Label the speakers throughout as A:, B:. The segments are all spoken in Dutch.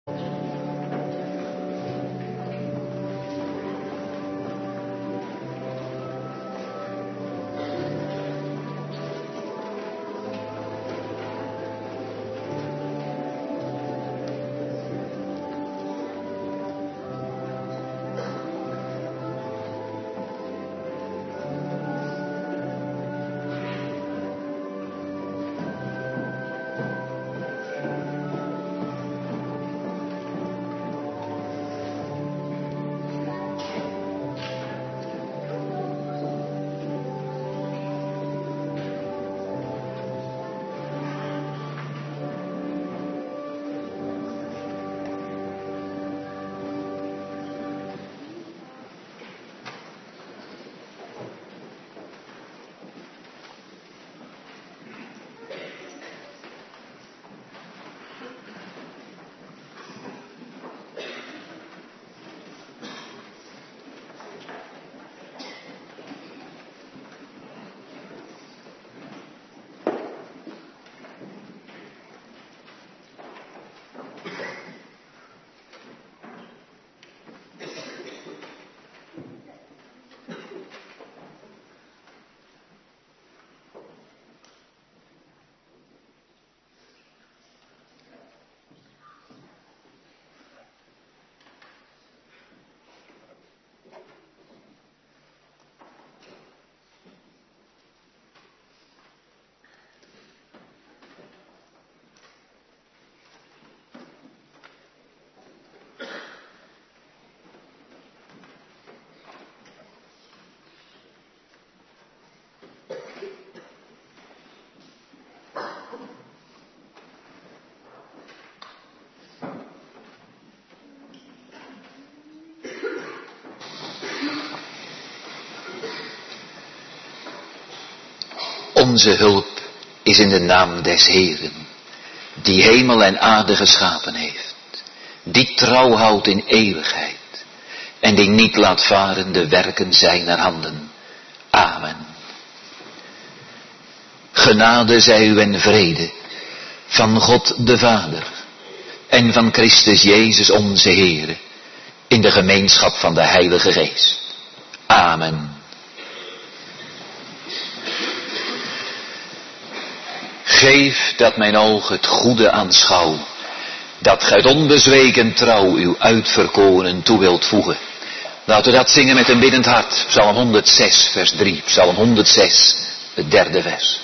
A: Onze hulp is in de naam des Heeren, die hemel en aarde geschapen heeft, die trouw houdt in eeuwigheid en die niet laat varen de werken zijner handen. Amen. Genade zij u en vrede van God de Vader en van Christus Jezus onze Heere, in de gemeenschap van de Heilige Geest. Amen. Geef dat mijn oog het goede aanschouw, dat gij uit onbezweken trouw uw uitverkorenen toe wilt voegen. Laten we dat zingen met een biddend hart. Psalm 106 vers 3. Psalm 106, het derde vers.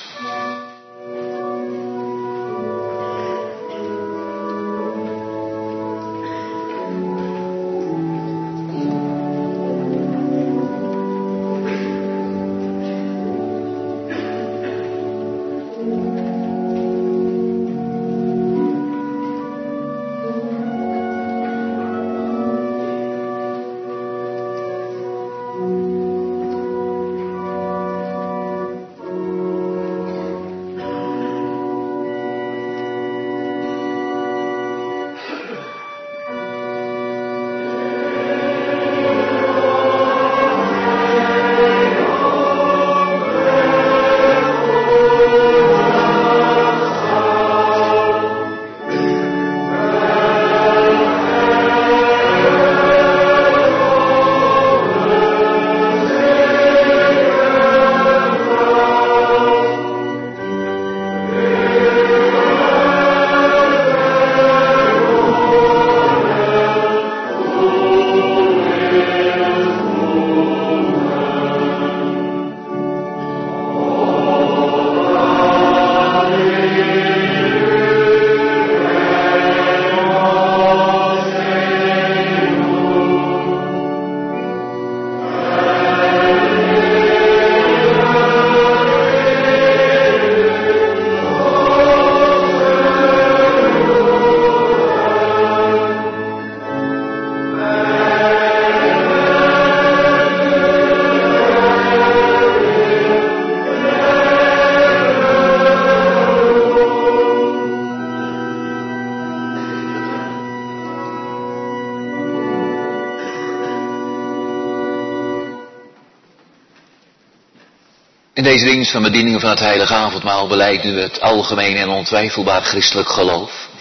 A: In deze dienst van bediening van het heilige avondmaal belijdt u het algemeen en ontwijfelbaar christelijk geloof.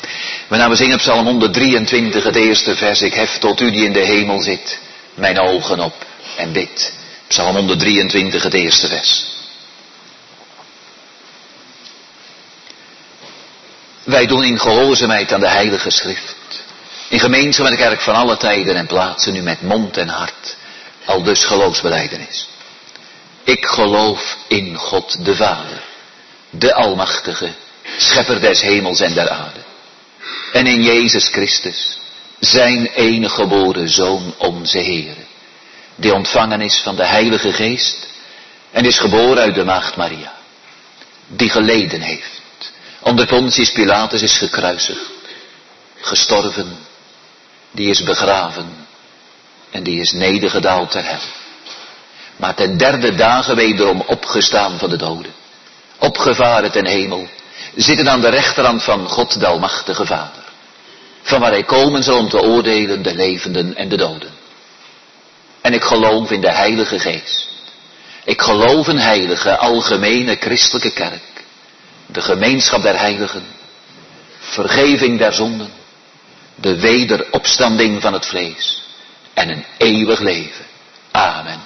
A: We zingen Psalm 123, het eerste vers. Ik hef tot u die in de hemel zit, mijn ogen op en bid. Psalm 123, het eerste vers. Wij doen in gehoorzaamheid aan de Heilige Schrift, in gemeenschap met de kerk van alle tijden en plaatsen, nu met mond en hart, al dus geloofsbelijdenis. Ik geloof in God de Vader, de Almachtige, Schepper des hemels en der aarde. En in Jezus Christus, zijn enige geboren Zoon, onze Heere, die ontvangen is van de Heilige Geest en is geboren uit de Maagd Maria, die geleden heeft, onder Pontius Pilatus is gekruisigd, gestorven, die is begraven en die is nedergedaald ter hel. Maar ten derde dagen wederom opgestaan van de doden, opgevaren ten hemel, zitten aan de rechterhand van God de Almachtige Vader, van waar hij komen zal om te oordelen de levenden en de doden. En ik geloof in de Heilige Geest. Ik geloof een heilige, algemene christelijke kerk, de gemeenschap der heiligen, vergeving der zonden, de wederopstanding van het vlees en een eeuwig leven. Amen.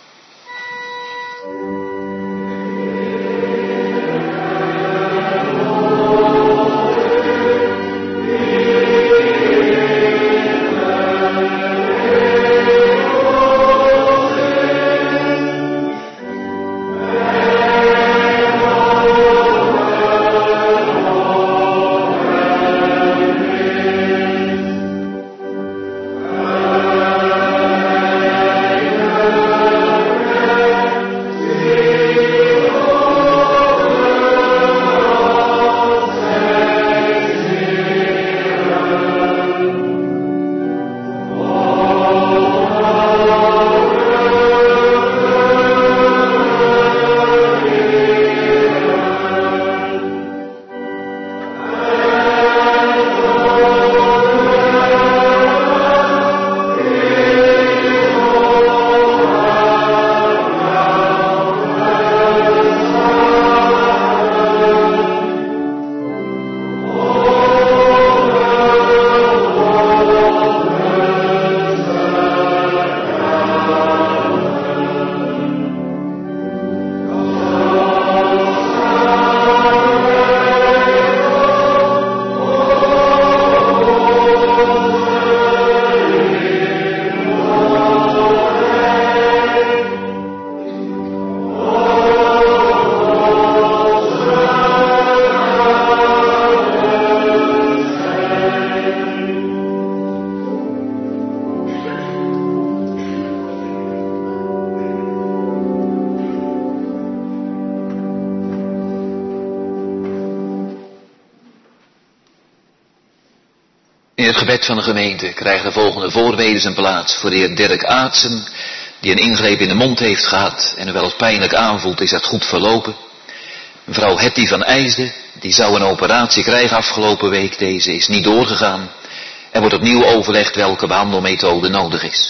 A: In het gebed van de gemeente krijgen de volgende voorbeden zijn plaats voor de heer Dirk Aartsen, die een ingreep in de mond heeft gehad en hoewel het pijnlijk aanvoelt, is dat goed verlopen. Mevrouw Hetty van IJsden, die zou een operatie krijgen afgelopen week, deze is niet doorgegaan. Er wordt opnieuw overlegd welke behandelmethode nodig is.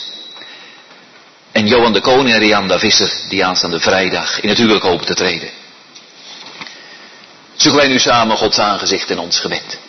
A: En Johan de Koning en Rianda Visser, die aanstaande vrijdag in het huwelijk hopen te treden. Zoeken wij nu samen Gods aangezicht in ons gebed.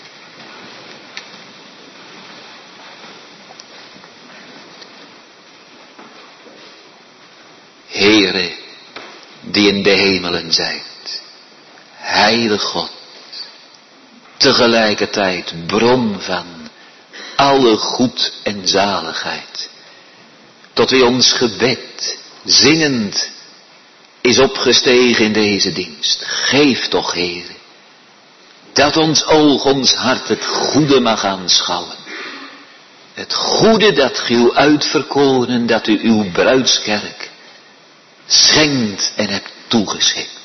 A: Heere, die in de hemelen zijt, heilig God, tegelijkertijd bron van alle goed en zaligheid, tot wie ons gebed zingend is opgestegen in deze dienst. Geef toch, Heere, dat ons oog, ons hart het goede mag aanschouwen. Het goede dat ge uw uitverkoren, dat u uw bruidskerk schenkt en hebt toegeschikt.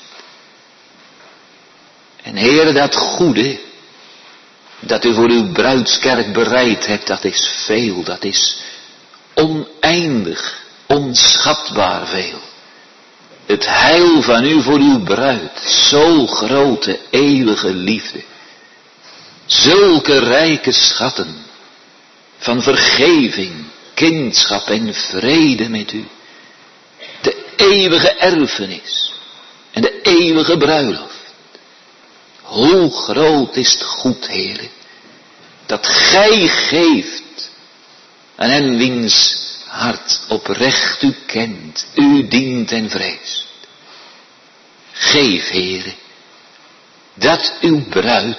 A: En Heere, dat goede dat u voor uw bruidskerk bereid hebt, dat is veel, dat is oneindig, onschatbaar veel. Het heil van u voor uw bruid, zo grote eeuwige liefde, zulke rijke schatten van vergeving, kindschap en vrede met u. De eeuwige erfenis en de eeuwige bruiloft. Hoe groot is het goed, Heere, dat gij geeft aan hen wiens hart oprecht u kent, u dient en vreest. Geef, Heere, dat uw bruid,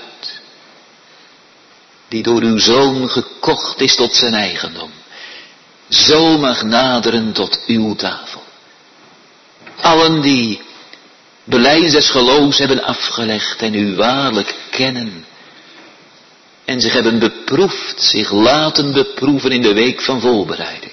A: die door uw Zoon gekocht is tot zijn eigendom, zo mag naderen tot uw tafel. Allen die belijdenis des geloofs hebben afgelegd en u waarlijk kennen, en zich hebben beproefd, zich laten beproeven in de week van voorbereiding.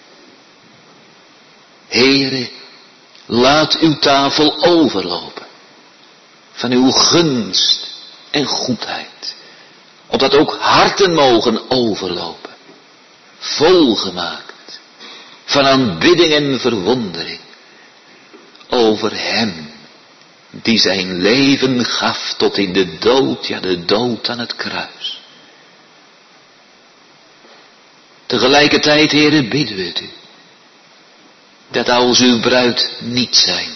A: Heere, laat uw tafel overlopen van uw gunst en goedheid, opdat ook harten mogen overlopen, volgemaakt van aanbidding en verwondering over hem die zijn leven gaf tot in de dood, ja de dood aan het kruis. Tegelijkertijd, Heere, bidden we het u, dat als uw bruid niet zijn,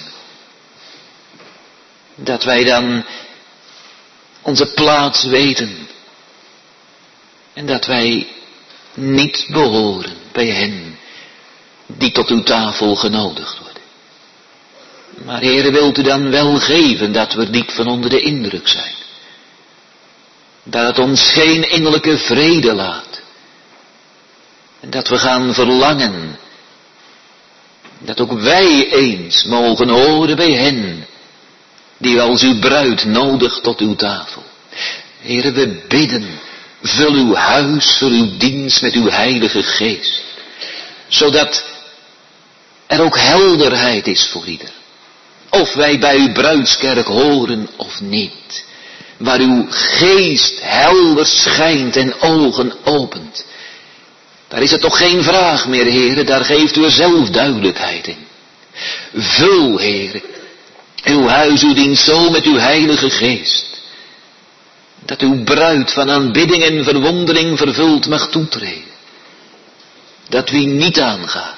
A: dat wij dan onze plaats weten en dat wij niet behoren bij hen die tot uw tafel genodigd worden. Maar Heere, wilt u dan wel geven dat we diep van onder de indruk zijn, dat het ons geen innerlijke vrede laat en dat we gaan verlangen dat ook wij eens mogen horen bij hen die als uw bruid nodigt tot uw tafel. Heere, we bidden, vul uw huis, vul uw dienst met uw heilige geest, zodat er ook helderheid is voor ieder. Of wij bij uw bruidskerk horen of niet, waar uw geest helder schijnt en ogen opent. Daar is het toch geen vraag meer, Heere, daar geeft u er zelf duidelijkheid in. Vul, Heere, uw huis, uw dienst zo met uw heilige geest, dat uw bruid van aanbidding en verwondering vervuld mag toetreden. Dat wie niet aangaat,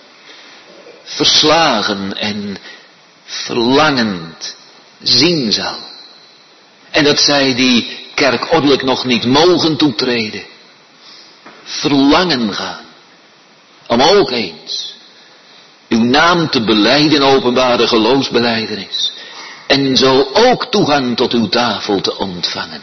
A: verslagen en verlangend zien zal. En dat zij die kerkordelijk nog niet mogen toetreden, verlangen gaan om ook eens uw naam te belijden in openbare geloofsbelijdenis en zo ook toegang tot uw tafel te ontvangen.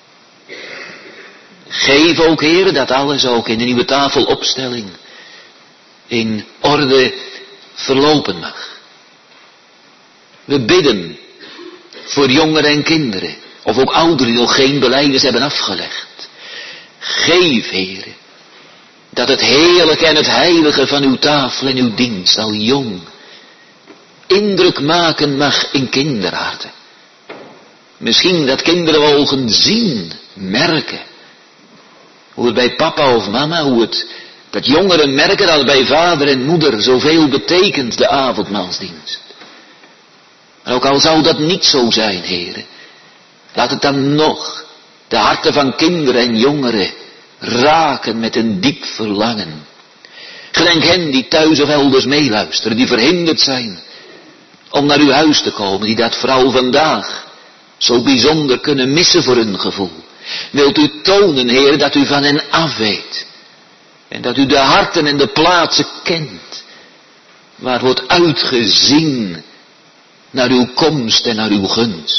A: Geef ook, Heere, dat alles ook in de nieuwe tafelopstelling in orde verlopen mag. We bidden voor jongeren en kinderen, of ook ouderen die nog geen belijdenis hebben afgelegd. Geef, Heere, dat het heerlijke en het heilige van uw tafel en uw dienst al jong indruk maken mag in kinderharten. Misschien dat kinderen mogen zien, merken, hoe het bij papa of mama, dat jongeren merken dat het bij vader en moeder zoveel betekent, de avondmaalsdienst. Maar ook al zou dat niet zo zijn, Heere, laat het dan nog de harten van kinderen en jongeren raken met een diep verlangen. Gedenk hen die thuis of elders meeluisteren, die verhinderd zijn om naar uw huis te komen, die dat vooral vandaag zo bijzonder kunnen missen voor hun gevoel. Wilt u tonen, Heer, dat u van hen afweet en dat u de harten en de plaatsen kent waar wordt uitgezien naar uw komst en naar uw gunst.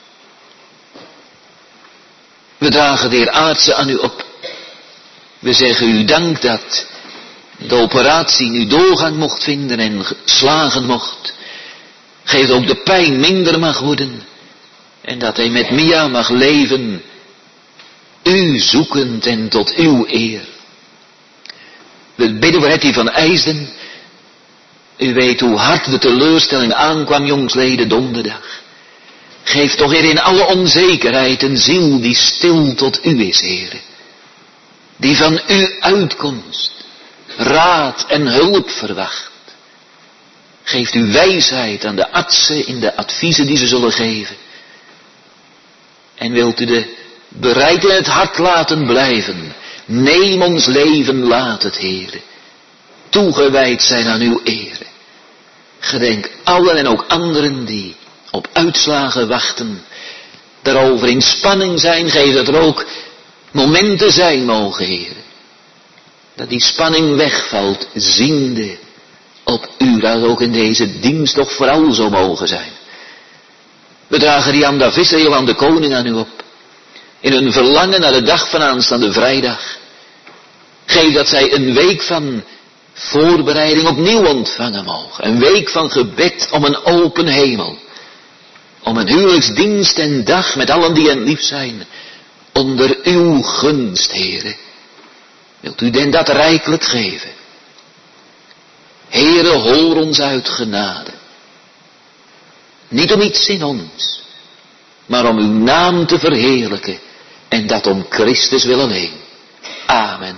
A: We dragen de Heer aardse aan u op. We zeggen u dank dat de operatie nu doorgang mocht vinden en slagen mocht. Geef ook de pijn minder mag worden. En dat hij met Mia mag leven, u zoekend en tot uw eer. We bidden voor Hetty van IJsden. U weet hoe hard de teleurstelling aankwam jongsleden donderdag. Geef toch, Heer, in alle onzekerheid een ziel die stil tot u is, Heer. Die van u uitkomst, raad en hulp verwacht. Geeft u wijsheid aan de artsen in de adviezen die ze zullen geven. En wilt u de bereid in het hart laten blijven. Neem ons leven, laat het, Heere. Toegewijd zijn aan uw ere. Gedenk allen en ook anderen die op uitslagen wachten. Daarover in spanning zijn, geef dat er ook momenten zijn mogen, Heer, dat die spanning wegvalt, ziende op u, dat ook in deze dienst toch vooral zo mogen zijn. We dragen Rianda Visser, Johan de Koning aan u op, in hun verlangen naar de dag van aanstaande vrijdag. Geef dat zij een week van voorbereiding opnieuw ontvangen mogen. Een week van gebed om een open hemel. Om een huwelijksdienst en dag met allen die hen lief zijn. Onder uw gunst, Heere. Wilt u den dat rijkelijk geven? Heere, hoor ons uit genade. Niet om iets in ons, maar om uw naam te verheerlijken. En dat om Christus wil alleen. Amen.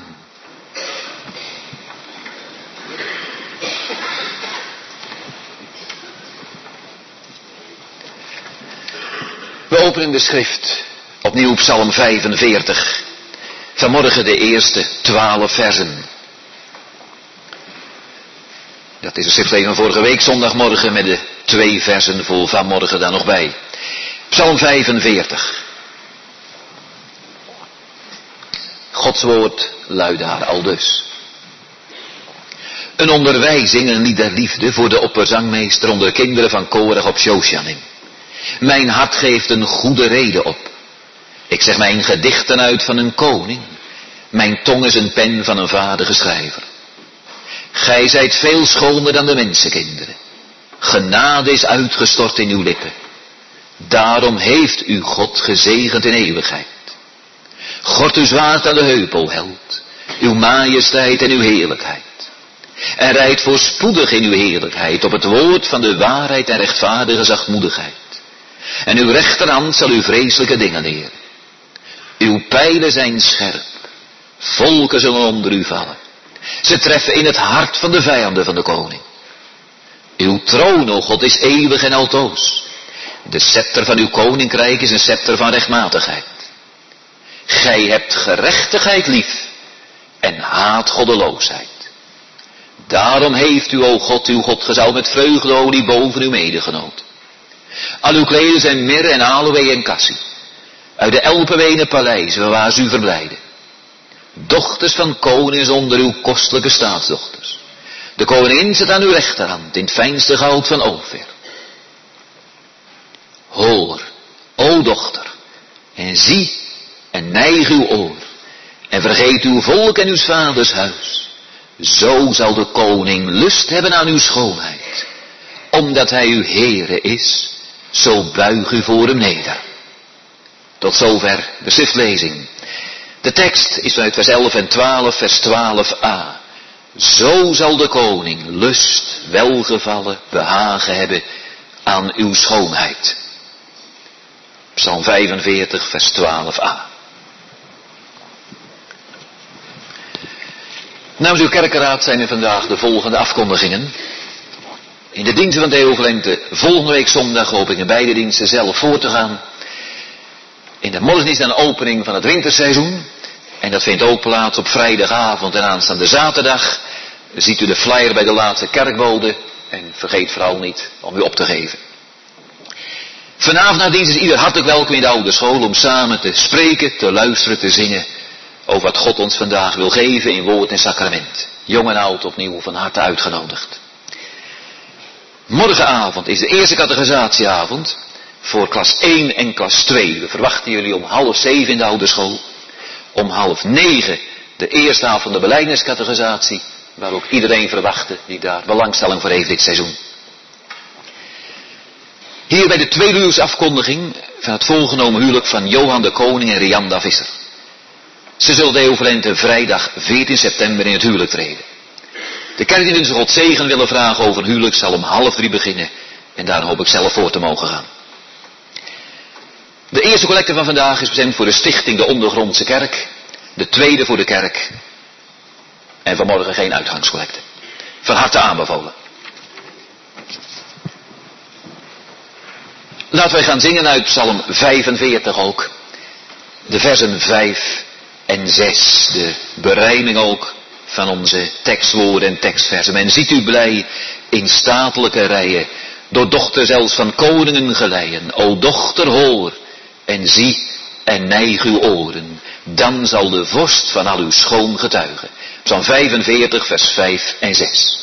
A: We openen de schrift opnieuw op Psalm 45. Vanmorgen de eerste 12 versen. Dat is een schriftlezen van vorige week, zondagmorgen, met de 2 versen voor vanmorgen daar nog bij. Psalm 45. Gods woord luidt daar aldus. Een onderwijzing, een lied der liefde voor de opperzangmeester onder de kinderen van Korach op Shoshanim. Mijn hart geeft een goede reden op. Ik zeg mijn gedichten uit van een koning. Mijn tong is een pen van een vaderge schrijver. Gij zijt veel schoner dan de mensenkinderen. Genade is uitgestort in uw lippen. Daarom heeft u God gezegend in eeuwigheid. Gort uw zwaard aan de heupel, held. Uw majesteit en uw heerlijkheid. En rijdt voorspoedig in uw heerlijkheid op het woord van de waarheid en rechtvaardige zachtmoedigheid. En uw rechterhand zal u vreselijke dingen leren. Uw pijlen zijn scherp. Volken zullen onder u vallen. Ze treffen in het hart van de vijanden van de koning. Uw troon, o God, is eeuwig en altoos. De scepter van uw koninkrijk is een scepter van rechtmatigheid. Gij hebt gerechtigheid lief en haat goddeloosheid. Daarom heeft u, o God, uw godgezal met vreugdeolie boven uw medegenoot. Al uw kleden zijn mirre en aloë en cassie. Uit de elpenwenen paleizen waar ze u verblijden. Dochters van koningen onder uw kostelijke staatsdochters. De koningin zit aan uw rechterhand in het fijnste goud van Ofir. Hoor, o dochter, en zie en neig uw oor. En vergeet uw volk en uw vaders huis. Zo zal de koning lust hebben aan uw schoonheid. Omdat hij uw Heere is, zo buig u voor hem neder. Tot zover de schriftlezing. De tekst is vanuit vers 11 en 12, vers 12a. Zo zal de koning lust, welgevallen, behagen hebben aan uw schoonheid. Psalm 45, vers 12a. Namens uw kerkenraad zijn er vandaag de volgende afkondigingen. In de diensten van Theo Valente volgende week zondag hoop ik in beide diensten zelf voor te gaan. In de morgen is dan een opening van het winterseizoen. En dat vindt ook plaats op vrijdagavond en aanstaande zaterdag. Ziet u de flyer bij de laatste kerkbode. En vergeet vooral niet om u op te geven. Vanavond na dienst is ieder hartelijk welkom in de ouderschool om samen te spreken, te luisteren, te zingen. Over wat God ons vandaag wil geven in woord en sacrament. Jong en oud opnieuw van harte uitgenodigd. Morgenavond is de eerste categorisatieavond voor klas 1 en klas 2. We verwachten jullie om 6:30 in de ouderschool. Om 8:30 de eerste avond van de belijdeniscategorisatie, waar ook iedereen verwachtte die daar belangstelling voor heeft dit seizoen. Hier bij de tweeluursafkondiging van het voorgenomen huwelijk van Johan de Koning en Rianda Visser. Ze zullen de overlente vrijdag 14 september in het huwelijk treden. De kerk die God zegen willen vragen over een huwelijk zal om 2:30 beginnen. En daar hoop ik zelf voor te mogen gaan. De eerste collecte van vandaag is bestemd voor de stichting de Ondergrondse Kerk. De tweede voor de kerk. En vanmorgen geen uitgangscollecte. Van harte aanbevolen. Laten wij gaan zingen uit Psalm 45 ook. De versen 5 en 6. De berijming ook van onze tekstwoorden en tekstversen. Men ziet u blij in statelijke rijen. Door dochter zelfs van koningen geleien. O dochter hoor en zie en neig uw oren. Dan zal de vorst van al uw schoon getuigen. Psalm 45 vers 5 en 6.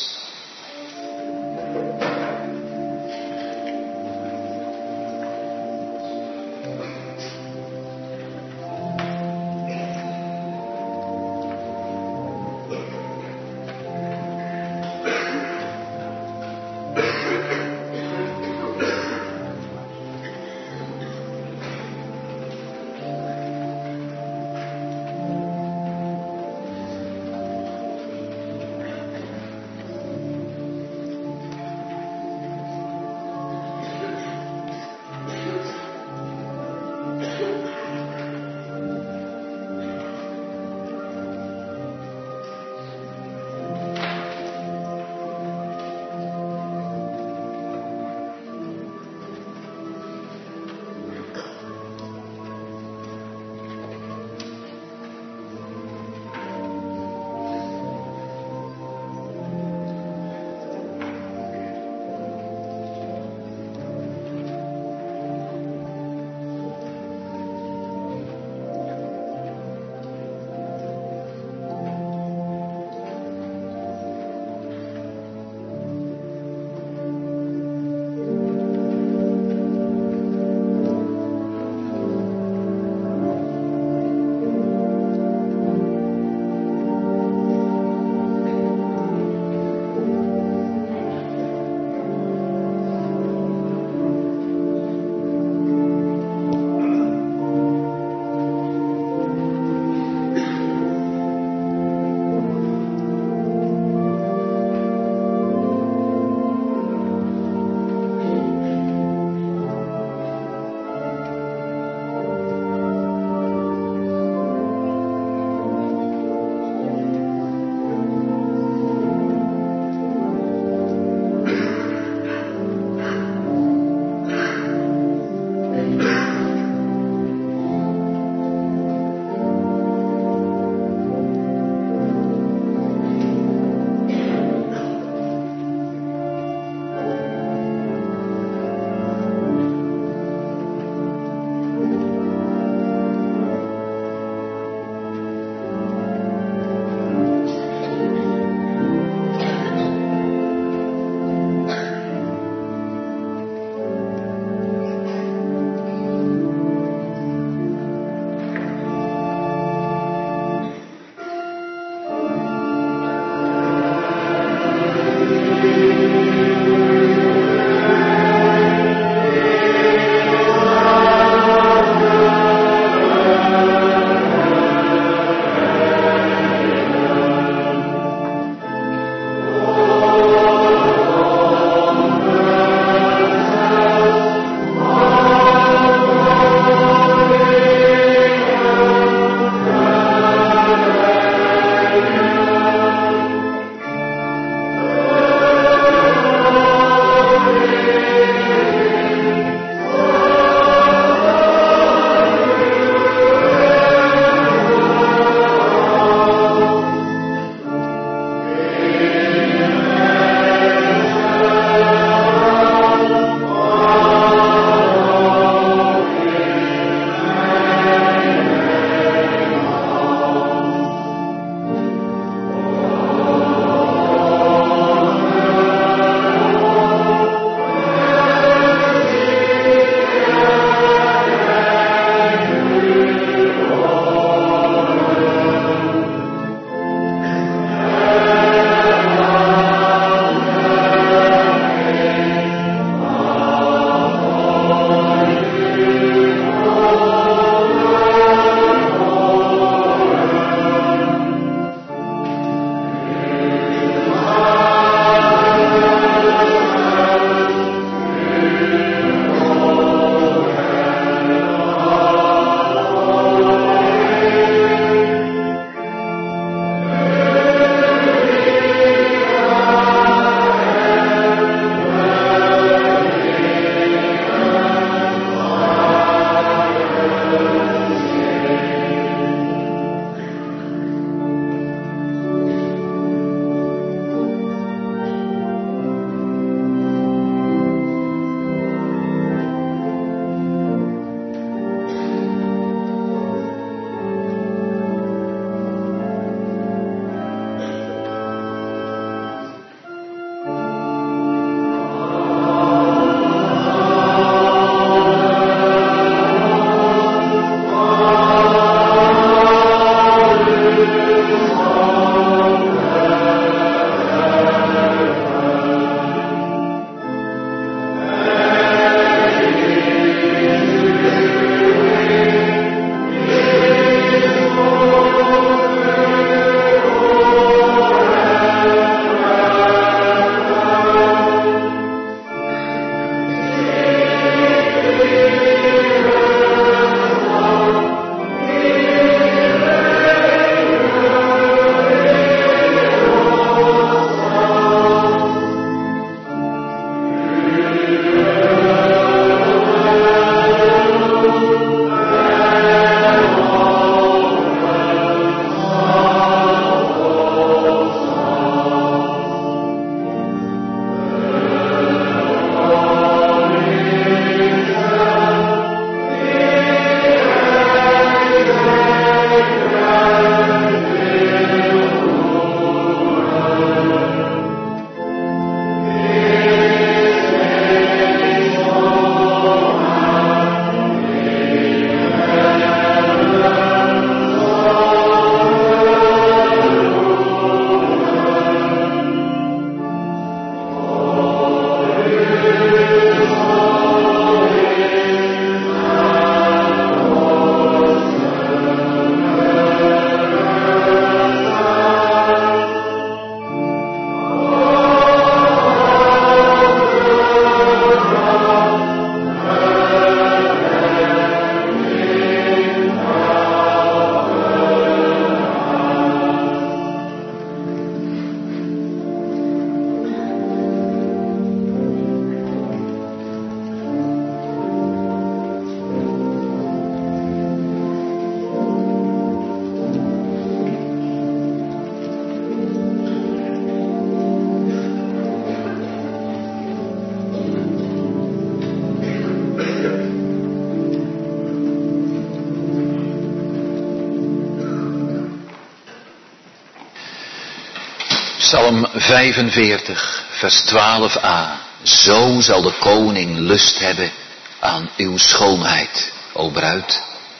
A: Psalm 45, vers 12a. Zo zal de koning lust hebben aan uw schoonheid, o bruid.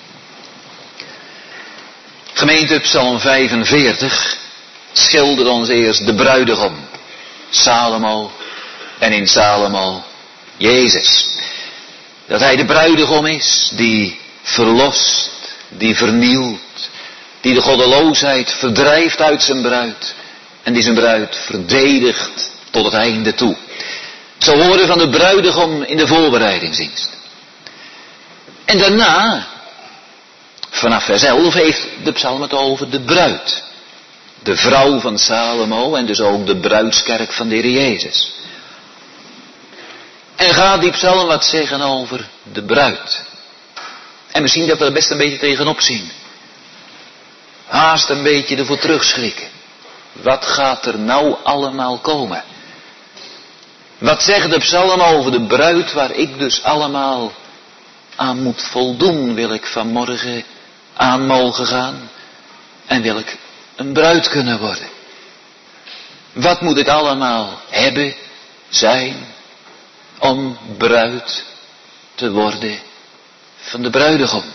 A: Gemeente, Psalm 45 schildert ons eerst de bruidegom, Salomo, en in Salomo Jezus. Dat hij de bruidegom is die verlost, die vernielt, die de goddeloosheid verdrijft uit zijn bruid en die zijn bruid verdedigt tot het einde toe. Zo horen van de bruidegom in de voorbereidingsdienst. En daarna, vanaf vers 11, heeft de psalm het over de bruid. De vrouw van Salomo en dus ook de bruidskerk van de Heer Jezus. En gaat die psalm wat zeggen over de bruid. En misschien dat we er best een beetje tegenop zien. Haast een beetje ervoor terugschrikken. Wat gaat er nou allemaal komen? Wat zegt de psalm over de bruid waar ik dus allemaal aan moet voldoen? Wil ik vanmorgen aan mogen gaan? En wil ik een bruid kunnen worden? Wat moet ik allemaal hebben, zijn, om bruid te worden van de bruidegom?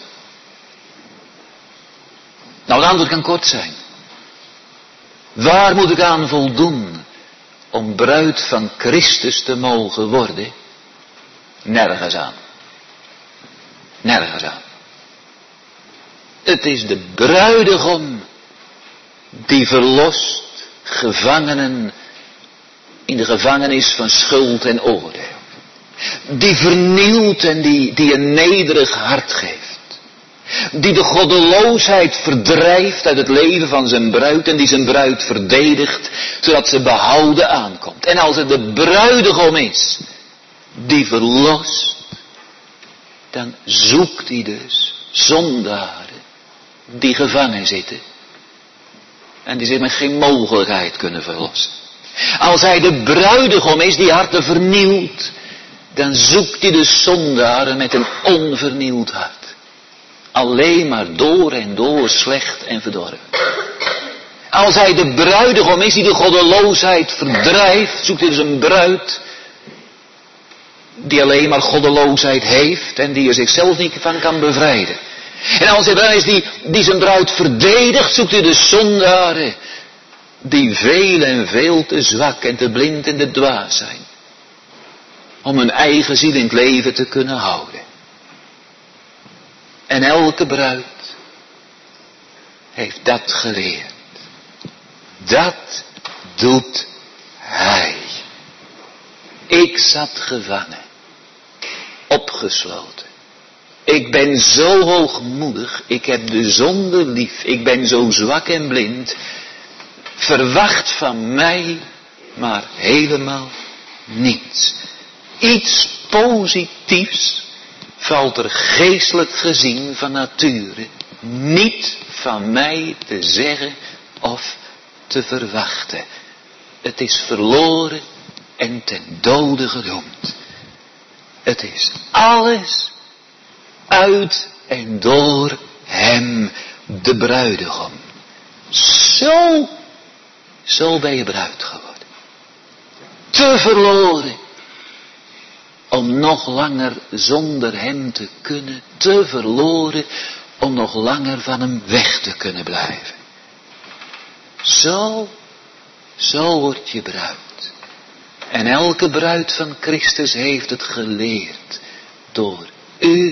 A: Nou, het antwoord kan kort zijn. Waar moet ik aan voldoen om bruid van Christus te mogen worden? Nergens aan. Nergens aan. Het is de bruidegom die verlost gevangenen in de gevangenis van schuld en oordeel. Die vernielt en die een nederig hart geeft. Die de goddeloosheid verdrijft uit het leven van zijn bruid en die zijn bruid verdedigt, zodat ze behouden aankomt. En als het de bruidegom is die verlost, dan zoekt hij dus zondaren die gevangen zitten en die zich met geen mogelijkheid kunnen verlossen. Als hij de bruidegom is die harten vernielt, dan zoekt hij de zondaren met een onvernield hart. Alleen maar door en door slecht en verdorven. Als hij de bruidegom is die de goddeloosheid verdrijft, zoekt hij dus een bruid die alleen maar goddeloosheid heeft en die er zichzelf niet van kan bevrijden. En als hij dan is die zijn bruid verdedigt, zoekt hij de zondaren die veel en veel te zwak en te blind en te dwaas zijn om hun eigen ziel in het leven te kunnen houden. En elke bruid heeft dat geleerd. Dat doet hij. Ik zat gevangen, opgesloten. Ik ben zo hoogmoedig, ik heb de zonde lief, ik ben zo zwak en blind. Verwacht van mij maar helemaal niets. Iets positiefs valt er geestelijk gezien van nature niet van mij te zeggen of te verwachten. Het is verloren en ten dode gedoemd. Het is alles uit en door hem, de bruidegom. Zo ben je bruid geworden. Te verloren om nog langer zonder hem te kunnen, te verloren om nog langer van hem weg te kunnen blijven. Zo word je bruid. En elke bruid van Christus heeft het geleerd door u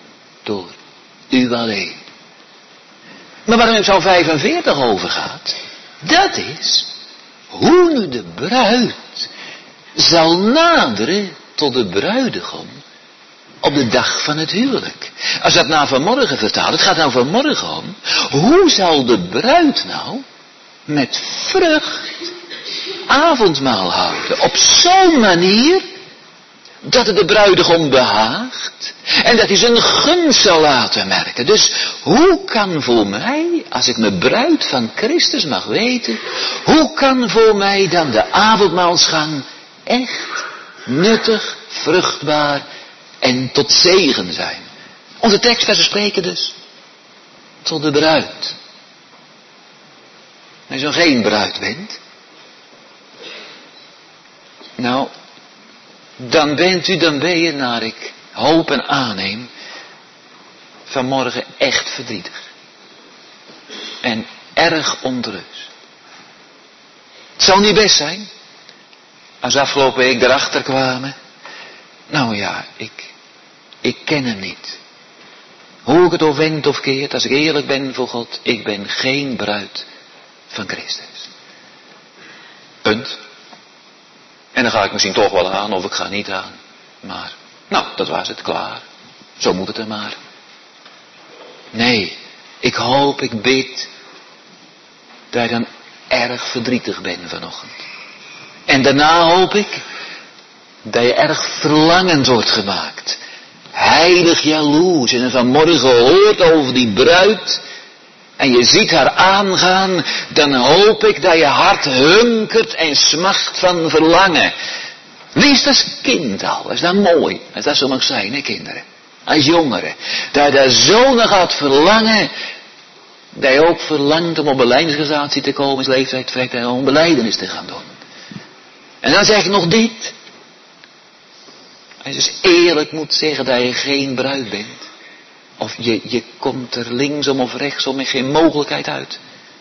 A: alleen. Maar waar het in Psalm 45 over gaat, dat is hoe nu de bruid zal naderen tot de bruidegom op de dag van het huwelijk. Als dat nou vanmorgen vertaalt, het gaat nou vanmorgen om, hoe zal de bruid nou met vrucht avondmaal houden? Op zo'n manier dat het de bruidegom behaagt en dat hij zijn gunst zal laten merken. Dus hoe kan voor mij, als ik mijn bruid van Christus mag weten, hoe kan voor mij dan de avondmaalsgang echt nuttig, vruchtbaar en tot zegen zijn? Onze tekstversen spreken dus tot de bruid. Als je nog geen bruid bent, Nou, dan ben je naar ik hoop en aanneem vanmorgen echt verdrietig. En erg ongerust. Het zou niet best zijn als afgelopen week erachter kwamen. Nou ja, ik ken hem niet. Hoe ik het ook wend of keert, als ik eerlijk ben voor God, ik ben geen bruid van Christus. Punt. En dan ga ik misschien toch wel aan of ik ga niet aan. Maar, nou, dat was het, klaar. Zo moet het er maar. Nee, ik hoop, ik bid dat je dan erg verdrietig bent vanochtend. En daarna hoop ik dat je erg verlangend wordt gemaakt. Heilig jaloers. En vanmorgen hoort over die bruid. En je ziet haar aangaan. Dan hoop ik dat je hart hunkert en smacht van verlangen. Liefst als kind al. Is dat mooi. Als dat zo mag zijn, hè kinderen. Als jongeren. Dat je daar zo naar gaat verlangen. Dat je ook verlangt om op beleidingscasatie te komen. Als leeftijd trekt en om belijdenis te gaan doen. En dan zeg ik nog dit. Als je dus eerlijk moet zeggen dat je geen bruid bent. Of je komt er linksom of rechtsom met geen mogelijkheid uit.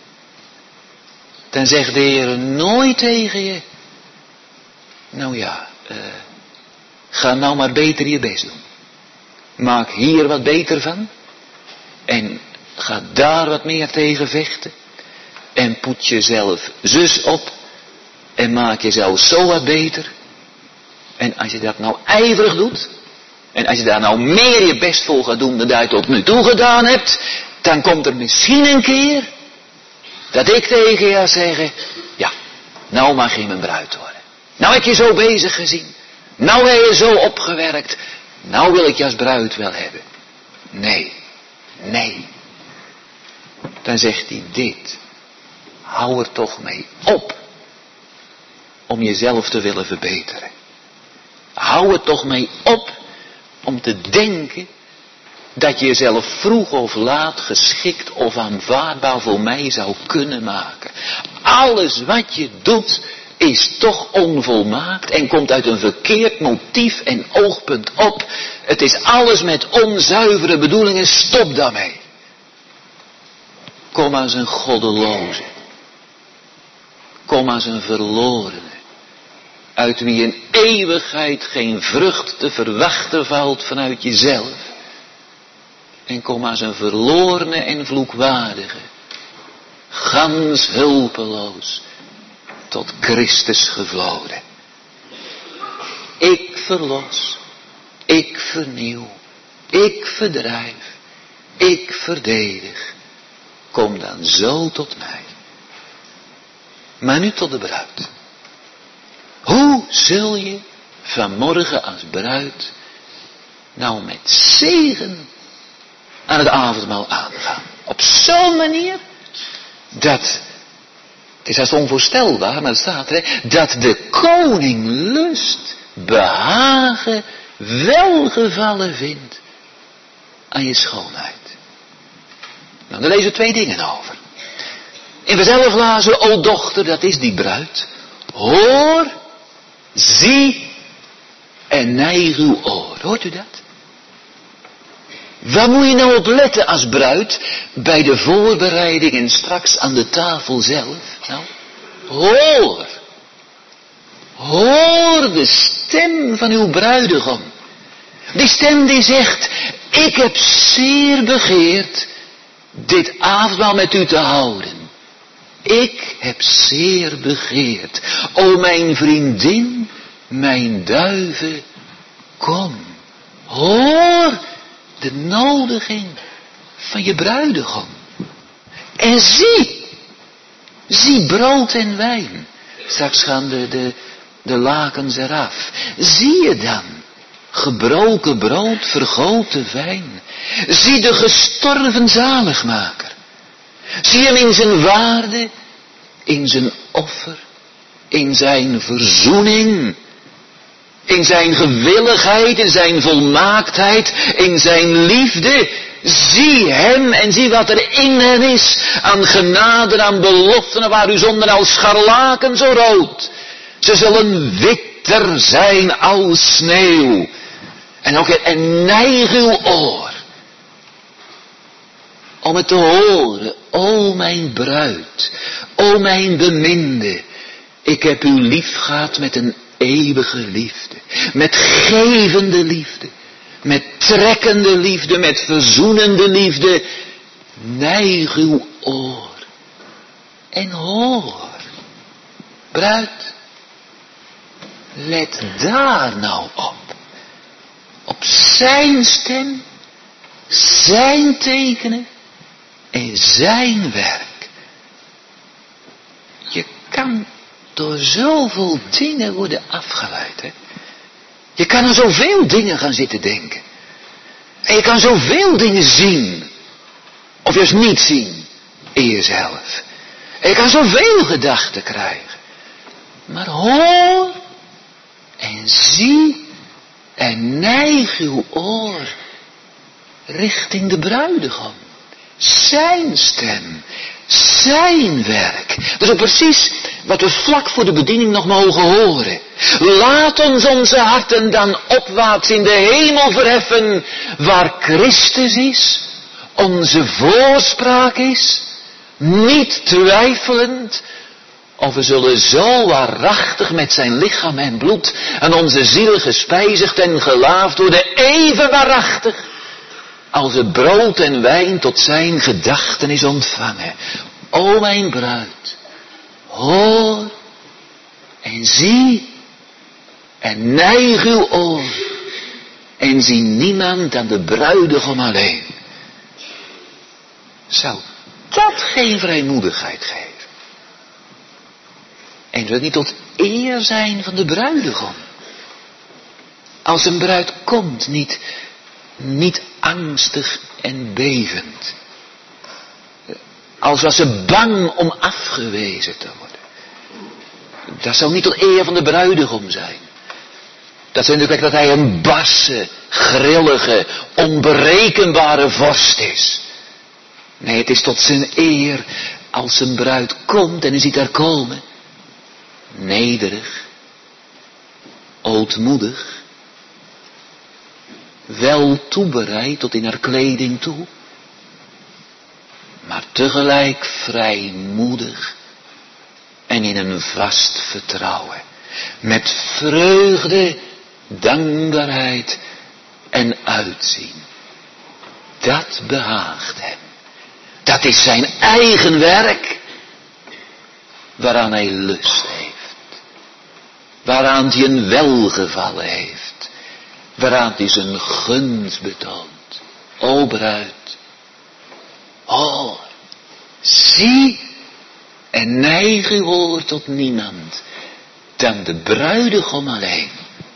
A: Dan zegt de Heer nooit tegen je. Nou ja, ga nou maar beter je best doen. Maak hier wat beter van. En ga daar wat meer tegen vechten. En poet jezelf zus op. En maak jezelf zo wat beter. En als je dat nou ijverig doet. En als je daar nou meer je best voor gaat doen dan dat je tot nu toe gedaan hebt. Dan komt er misschien een keer. Dat ik tegen je zeggen. Ja, nou mag je mijn bruid worden. Nou heb je zo bezig gezien. Nou heb je zo opgewerkt. Nou wil ik je als bruid wel hebben. Nee. Dan zegt hij dit. Hou er toch mee op. Om jezelf te willen verbeteren. Hou er toch mee op. Om te denken. Dat je jezelf vroeg of laat geschikt of aanvaardbaar voor mij zou kunnen maken. Alles wat je doet is toch onvolmaakt en komt uit een verkeerd motief en oogpunt op. Het is alles met onzuivere bedoelingen. Stop daarmee. Kom als een goddeloze. Kom als een verlorene. Uit wie in eeuwigheid geen vrucht te verwachten valt vanuit jezelf. En kom als een verlorene en vloekwaardige. Gans hulpeloos. Tot Christus gevloden. Ik verlos. Ik vernieuw. Ik verdrijf. Ik verdedig. Kom dan zo tot mij. Maar nu tot de bruid. Hoe zul je vanmorgen als bruid nou met zegen aan het avondmaal aangaan? Op zo'n manier dat, het is haast onvoorstelbaar, maar het staat er, dat de koning lust, behagen, welgevallen vindt aan je schoonheid. Nou, daar lezen we 2 dingen over. In vanzelf lazen, o dochter, dat is die bruid. Hoor, zie en neig uw oor. Hoort u dat? Waar moet je nou op letten als bruid bij de voorbereiding en straks aan de tafel zelf? Nou, hoor. Hoor de stem van uw bruidegom. Die stem die zegt, ik heb zeer begeerd dit avondmaal met u te houden. Ik heb zeer begeerd. O mijn vriendin, mijn duive, kom. Hoor de nodiging van je bruidegom. En zie brood en wijn. Straks gaan de lakens eraf. Zie je dan gebroken brood, vergoten wijn. Zie de gestorven zaligmaker. Zie hem in zijn waarde, in zijn offer, in zijn verzoening, in zijn gewilligheid, in zijn volmaaktheid, in zijn liefde. Zie hem en zie wat er in hem is aan genade, aan beloften, waar uw zonden als scharlaken zo rood. Ze zullen wit bitter zijn als sneeuw. En ook en neig uw oor. Om het te horen, o mijn bruid, o mijn beminde. Ik heb u lief gehad met een eeuwige liefde. Met gevende liefde. Met trekkende liefde, met verzoenende liefde. Neig uw oor. En hoor. Bruid, let daar nou op. Op zijn stem, zijn tekenen en zijn werk. Je kan door zoveel dingen worden afgeleid. Hè? Je kan aan zoveel dingen gaan zitten denken. En je kan zoveel dingen zien. Of juist niet zien in jezelf. En je kan zoveel gedachten krijgen. Maar hoor en zie en neig uw oor richting de bruidegom. Zijn stem, zijn werk. Dat is ook precies wat we vlak voor de bediening nog mogen horen. Laat ons onze harten dan opwaarts in de hemel verheffen, waar Christus is, onze voorspraak is, niet twijfelend, of we zullen zo waarachtig met zijn lichaam en bloed aan onze ziel gespijzigd en gelaafd worden, even waarachtig, als het brood en wijn tot zijn gedachten is ontvangen. O mijn bruid, hoor en zie en neig uw oor en zie niemand dan de bruidegom alleen. Zou dat geen vrijmoedigheid geven? En zou het niet tot eer zijn van de bruidegom? Als een bruid komt, niet angstig en bevend. Als was ze bang om afgewezen te worden. Dat zou niet tot eer van de bruidegom zijn. Dat zou natuurlijk dat hij een barse, grillige, onberekenbare vorst is. Nee, het is tot zijn eer als een bruid komt en u ziet haar komen. Nederig, ootmoedig, wel toebereid tot in haar kleding toe, maar tegelijk vrijmoedig en in een vast vertrouwen, met vreugde, dankbaarheid en uitzien. Dat behaagt hem. Dat is zijn eigen werk, waaraan hij lust heeft, waaraan hij een welgevallen heeft, waaraan hij zijn gunst betoont. O bruid, hoor, zie en neig uw oor tot niemand dan de bruidegom alleen.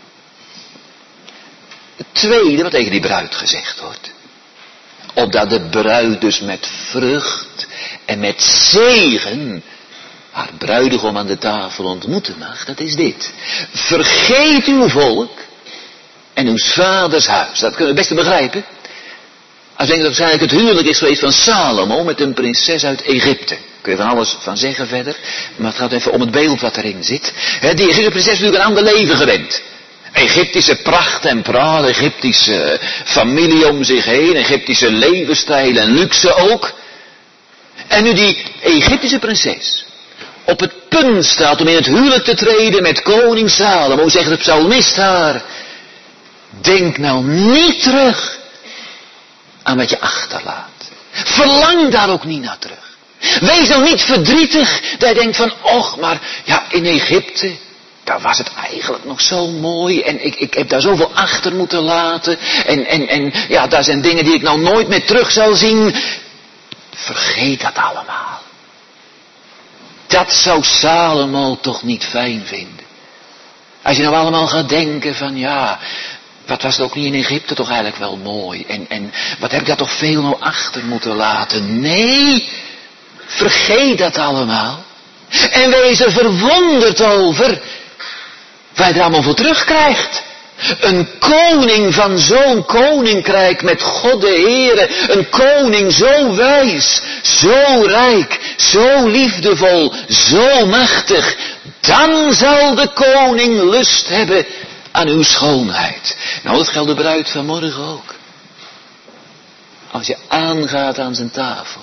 A: Het tweede wat tegen die bruid gezegd wordt, opdat de bruid dus met vrucht en met zegen haar bruidegom aan de tafel ontmoeten mag, dat is dit. Vergeet uw volk en uw vaders huis. Dat kunnen we best begrijpen. Als je denkt dat waarschijnlijk het huwelijk is geweest van Salomo met een prinses uit Egypte. Kun je van alles van zeggen verder. Maar het gaat even om het beeld wat erin zit. Die Egyptische prinses is natuurlijk een ander leven gewend. Egyptische pracht en praal, Egyptische familie om zich heen, Egyptische levensstijl en luxe ook. En nu die Egyptische prinses op het punt staat om in het huwelijk te treden met koning Salomo, zegt de psalmist haar, denk nou niet terug aan wat je achterlaat. Verlang daar ook niet naar terug. Wees nou niet verdrietig dat je denkt van, och, maar ja, in Egypte, daar was het eigenlijk nog zo mooi en ik heb daar zoveel achter moeten laten en ja, daar zijn dingen die ik nou nooit meer terug zal zien. Vergeet dat allemaal. Dat zou Salomo toch niet fijn vinden. Als je nou allemaal gaat denken van ja, wat was het ook niet in Egypte toch eigenlijk wel mooi. En wat heb ik daar toch veel nou achter moeten laten. Nee, vergeet dat allemaal. En wees er verwonderd over wat je er allemaal voor terugkrijgt. Een koning van zo'n koninkrijk met God de Heere. Een koning zo wijs, zo rijk, zo liefdevol, zo machtig. dan zal de koning lust hebben aan uw schoonheid. Nou, dat geldt de bruid van morgen ook. Als je aangaat aan zijn tafel,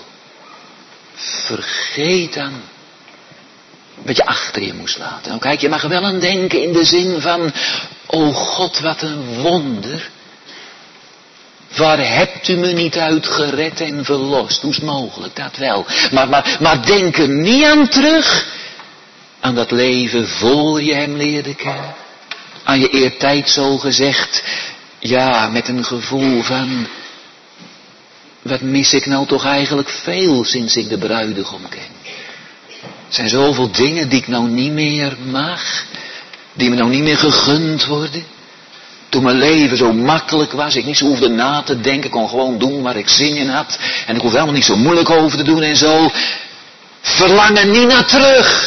A: vergeet dan wat je achter je moest laten. Nou kijk, je mag er wel aan denken in de zin van, o God, wat een wonder. Waar hebt u me niet uit gered en verlost? Hoe is het mogelijk? Dat wel. Maar denk er niet aan terug. Aan dat leven voor je hem leerde kennen. Aan je eertijd zo gezegd. Ja, met een gevoel van, wat mis ik nou toch eigenlijk veel sinds ik de bruidegom ken. Er zijn zoveel dingen die ik nou niet meer mag. Die me nou niet meer gegund worden. Toen mijn leven zo makkelijk was, ik niet zo hoefde na te denken, ik kon gewoon doen waar ik zin in had. En ik hoefde helemaal niet zo moeilijk over te doen en zo. Verlangen niet naar terug.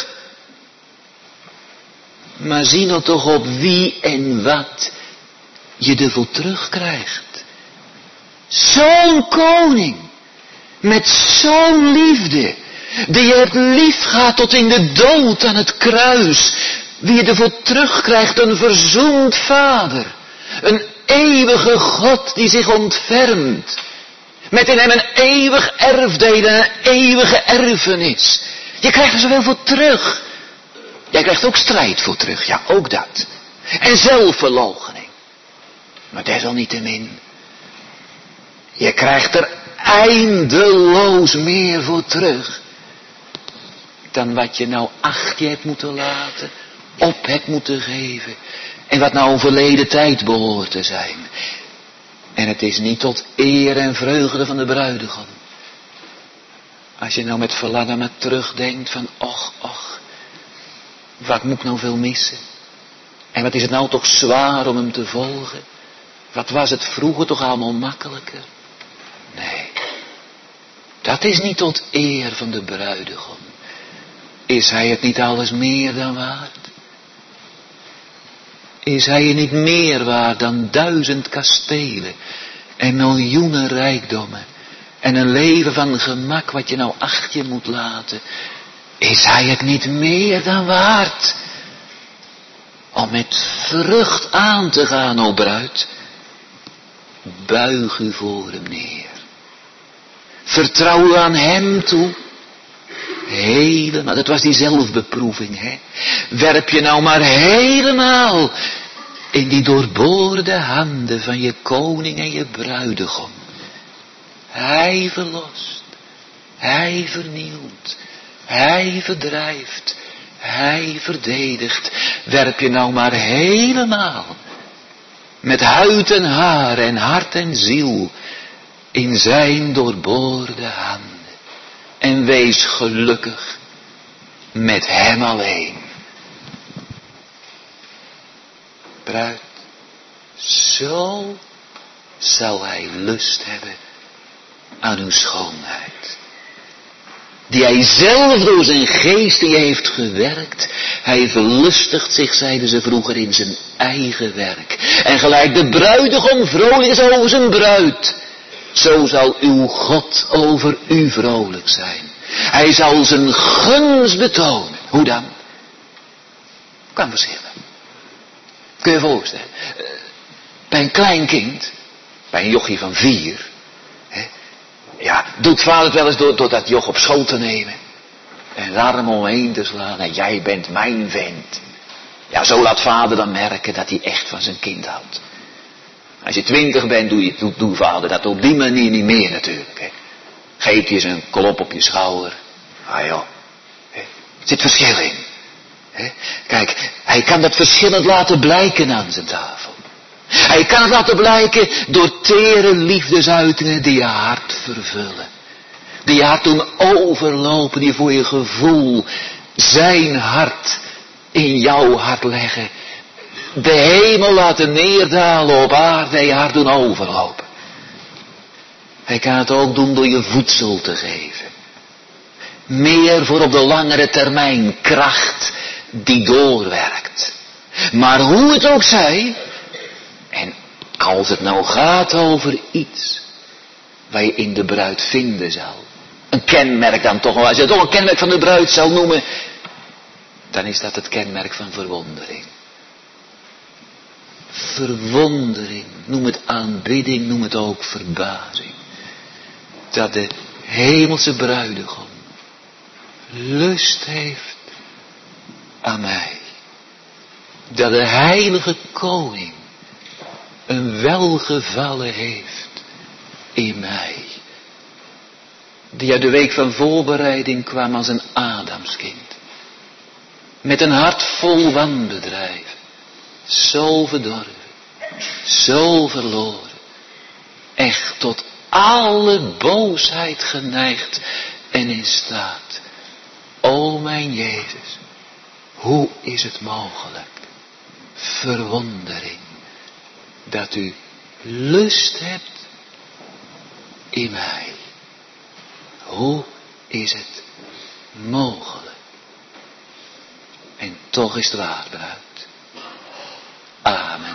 A: Maar zie nou toch op wie en wat je ervoor terugkrijgt. Zo'n koning, met zo'n liefde, die je hebt lief gehad tot in de dood aan het kruis. Wie je ervoor terugkrijgt, een verzoend vader. Een eeuwige God die zich ontfermt. Met in hem een eeuwig erfdeel en een eeuwige erfenis. Je krijgt er zoveel voor terug. Jij krijgt ook strijd voor terug, ja, ook dat. En zelfverloochening. Maar desalniettemin, je krijgt er eindeloos meer voor terug. Dan wat je nou achter je hebt moeten laten, op hebt moeten geven. En wat nou een verleden tijd behoort te zijn. En het is niet tot eer en vreugde van de bruidegom. Als je nou met verlangen maar terugdenkt van, och, wat moet ik nou veel missen? En wat is het nou toch zwaar om hem te volgen? Wat was het vroeger toch allemaal makkelijker? Nee, dat is niet tot eer van de bruidegom. Is hij het niet alles meer dan waard? Is hij je niet meer waard dan 1000 kastelen en miljoenen rijkdommen en een leven van gemak wat je nou achter je moet laten? Is hij het niet meer dan waard om met vrucht aan te gaan, o bruid? Buig u voor hem neer. Vertrouw aan hem toe. Helemaal, dat was die zelfbeproeving, hè. Werp je nou maar helemaal in die doorboorde handen van je koning en je bruidegom. Hij verlost, hij vernielt, hij verdrijft, hij verdedigt. Werp je nou maar helemaal met huid en haar en hart en ziel in zijn doorboorde handen. En wees gelukkig met hem alleen. Bruid, zo zal hij lust hebben aan uw schoonheid. Die hij zelf door zijn geest in je heeft gewerkt. Hij verlustigt zich, zeiden ze vroeger, in zijn eigen werk. En gelijk de bruidegom vrolijk is over zijn bruid, zo zal uw God over u vrolijk zijn. Hij zal zijn gunst betonen. Hoe dan? Kan verschillen. Kun je je voorstellen? Bij een klein kind, bij een jochie van 4... Ja, doet vader het wel eens door dat joch op schoot te nemen. En een arm omheen te slaan. En jij bent mijn vent. Ja, zo laat vader dan merken dat hij echt van zijn kind houdt. Als je 20 bent, doe vader dat op die manier niet meer natuurlijk. Hè. Geef je eens een klop op je schouder. Ah joh. Er zit verschil in. Hè. Kijk, hij kan dat verschillend laten blijken aan zijn tafel. Hij kan het laten blijken door tere liefdesuitingen die je hart vervullen. Die je hart doen overlopen, die voor je gevoel zijn hart in jouw hart leggen. De hemel laten neerdalen op aarde en je hart doen overlopen. Hij kan het ook doen door je voedsel te geven. Meer voor op de langere termijn kracht die doorwerkt. Maar hoe het ook zij, en als het nou gaat over iets waar je in de bruid vinden zal. Een kenmerk dan toch wel, als je het toch een kenmerk van de bruid zou noemen, dan is dat het kenmerk van verwondering. Verwondering, noem het aanbidding, noem het ook verbazing. Dat de hemelse bruidegom lust heeft aan mij. Dat de heilige koning een welgevallen heeft in mij. Die uit de week van voorbereiding kwam als een Adamskind. Met een hart vol wanbedrijf. Zo verdorven. Zo verloren. Echt tot alle boosheid geneigd en in staat. O mijn Jezus, hoe is het mogelijk? Verwondering. Dat u lust hebt in mij. Hoe is het mogelijk? En toch is het waar, bruid. Amen.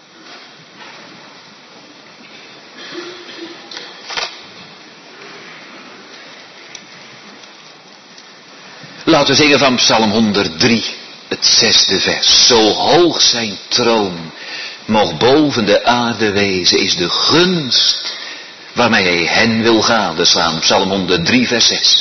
A: Laten we zingen van Psalm 103, het 6e vers. Zo hoog zijn troon, moog boven de aarde wezen, is de gunst waarmee hij hen wil gadeslaan. Psalm 103, vers 6.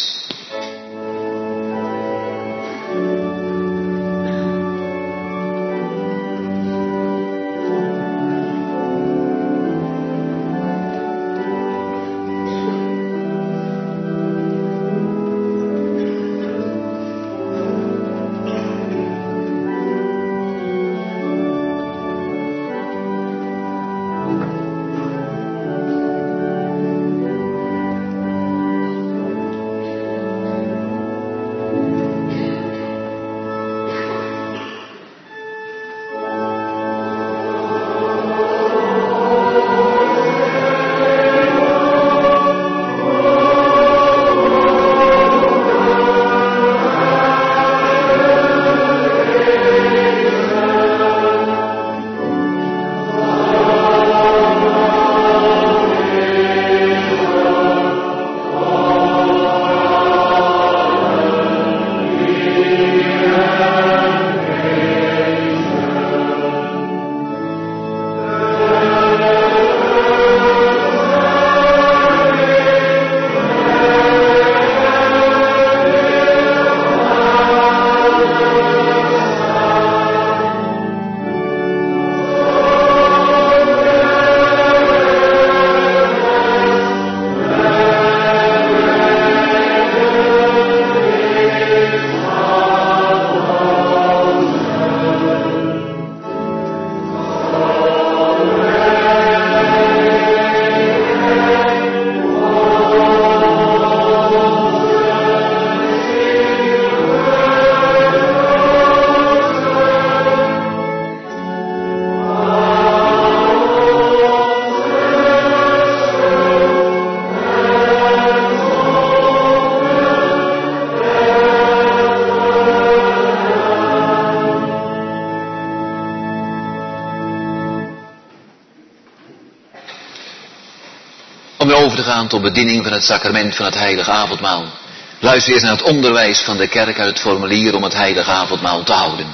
A: Om weer over te gaan tot bediening van het sacrament van het heilige avondmaal. Luister eens naar het onderwijs van de kerk uit het formulier om het heilige avondmaal te houden.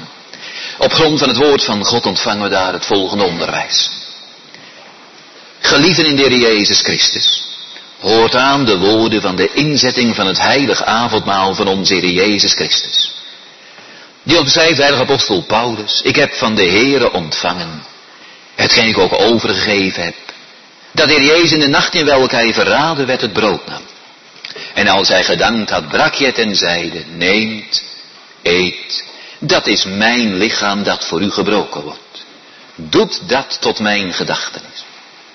A: Op grond van het woord van God ontvangen we daar het volgende onderwijs. Geliefden in de Heer Jezus Christus, hoort aan de woorden van de inzetting van het heilige avondmaal van onze Heer Jezus Christus. Die opschrijft de heilige apostel Paulus: ik heb van de Heere ontvangen, hetgeen ik ook overgegeven heb, dat de Heer Jezus in de nacht in welke hij verraden werd het brood nam. En als hij gedankt had, brak hij het en zeide: neemt, eet, dat is mijn lichaam dat voor u gebroken wordt. Doet dat tot mijn gedachtenis.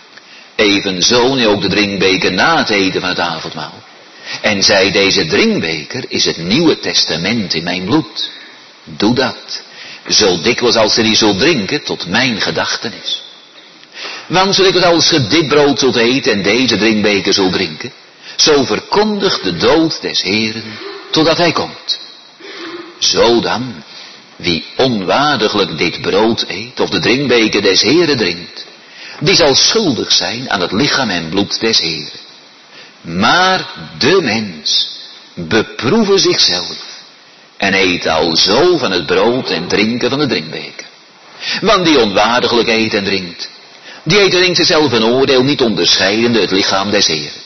A: Evenzo neem ook de drinkbeker na het eten van het avondmaal. En zei: deze drinkbeker is het Nieuwe Testament in mijn bloed. Doe dat, zo dikwijls als je die zult drinken, tot mijn gedachtenis. Want zo dikwijls als ge dit brood zult eten en deze drinkbeker zult drinken, zo verkondigt de dood des Heeren, totdat hij komt. Zo dan, wie onwaardiglijk dit brood eet, of de drinkbeker des Heeren drinkt, die zal schuldig zijn aan het lichaam en bloed des Heeren. Maar de mens beproeve zichzelf, en eten alzo van het brood en drinken van de drinkbeker. Want die onwaardiglijk eet en drinkt, die eet en drinkt zichzelf een oordeel, niet onderscheidende het lichaam des Heren.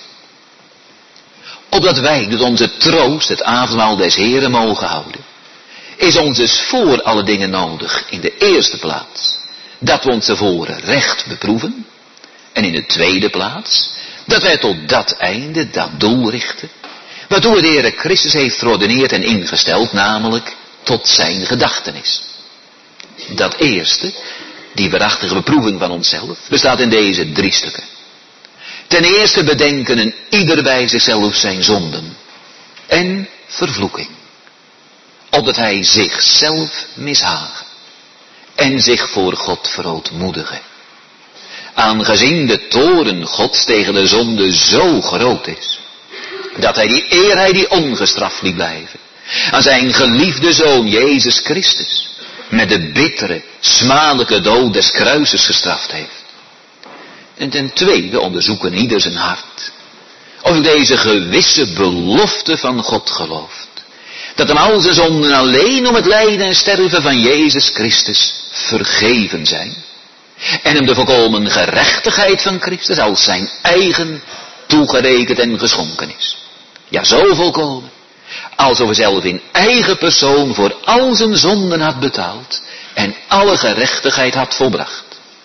A: Opdat wij door onze troost het avondmaal des Heren mogen houden, is ons dus voor alle dingen nodig, in de eerste plaats, dat we ons tevoren recht beproeven, en in de tweede plaats, dat wij tot dat einde, dat doel richten, waartoe de Heere Christus heeft verordeneerd en ingesteld, namelijk tot zijn gedachtenis. Dat eerste, die waarachtige beproeving van onszelf, bestaat in deze 3 stukken. Ten eerste bedenken een ieder bij zichzelf zijn zonden en vervloeking, opdat hij zichzelf mishagen en zich voor God verootmoedigen. Aangezien de toorn Gods tegen de zonde zo groot is, dat hij die eer hij die ongestraft liet blijven, aan zijn geliefde Zoon Jezus Christus, met de bittere, smadelijke dood des kruises gestraft heeft. En ten tweede onderzoeken ieder zijn hart, of ik deze gewisse belofte van God gelooft, dat hem al zijn zonden alleen om het lijden en sterven van Jezus Christus vergeven zijn, en hem de volkomen gerechtigheid van Christus als zijn eigen toegerekend en geschonken is. Ja, zo volkomen, alsof hij zelf in eigen persoon voor al zijn zonden had betaald en alle gerechtigheid had volbracht.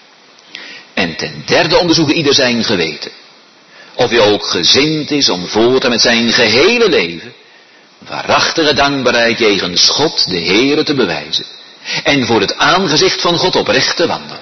A: En ten derde onderzoeken ieder zijn geweten, of hij ook gezind is om voortaan met zijn gehele leven waarachtige dankbaarheid jegens God de Heere te bewijzen en voor het aangezicht van God oprecht te wandelen.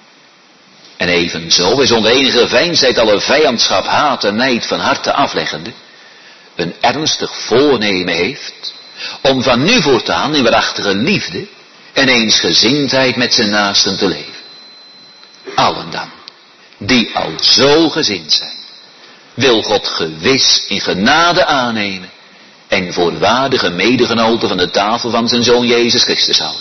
A: En evenzo is onder enige veinsheid alle vijandschap, haat en nijd van harte afleggende, een ernstig voornemen heeft om van nu voortaan in waarachtige liefde en eensgezindheid met zijn naasten te leven. Allen dan, die al zo gezind zijn, wil God gewis in genade aannemen en voor waardige medegenoten van de tafel van zijn Zoon Jezus Christus houden.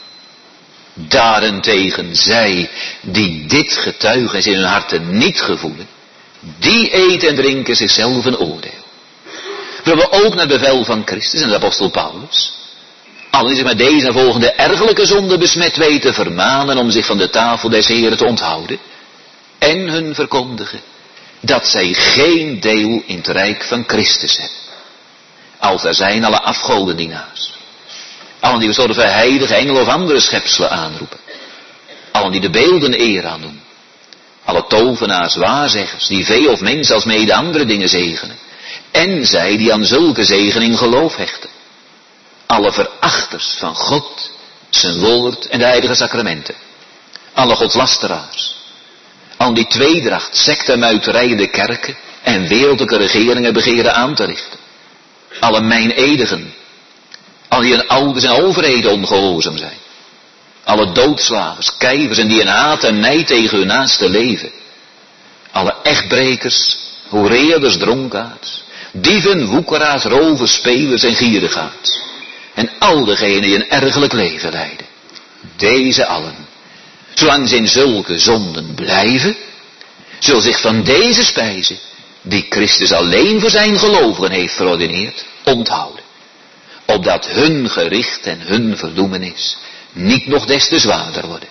A: Daarentegen zij, die dit getuigenis in hun harten niet gevoelen, die eten en drinken zichzelf een oordeel. We hebben ook naar bevel van Christus en de apostel Paulus, allen die zich met deze en volgende ergelijke zonde besmet weten, vermanen om zich van de tafel des Heren te onthouden, en hun verkondigen dat zij geen deel in het rijk van Christus hebben. Als er zijn alle afgodendienaars, allen die gestorven heilige engelen of andere schepselen aanroepen, allen die de beelden eer aandoen, alle tovenaars, waarzeggers, die vee of mens als mede andere dingen zegenen, en zij die aan zulke zegening geloof hechten, alle verachters van God, zijn woord en de heilige sacramenten, alle godslasteraars, allen die tweedracht, secte, muiterij, de kerken en wereldlijke regeringen begeren aan te richten, alle meinedigen, allen die aan ouders en overheden ongehoorzaam zijn, alle doodslagers, kijvers en die in haat en nijd tegen hun naaste leven, alle echtbrekers, hoereerders, dronkaards, dieven, woekeraars, rovers, spelers en gierigaards, en al degenen die een ergelijk leven leiden. Deze allen, zolang ze in zulke zonden blijven, zullen zich van deze spijze, die Christus alleen voor zijn gelovigen heeft verordeneerd, onthouden. Opdat hun gericht en hun verdoemenis niet nog des te zwaarder worden.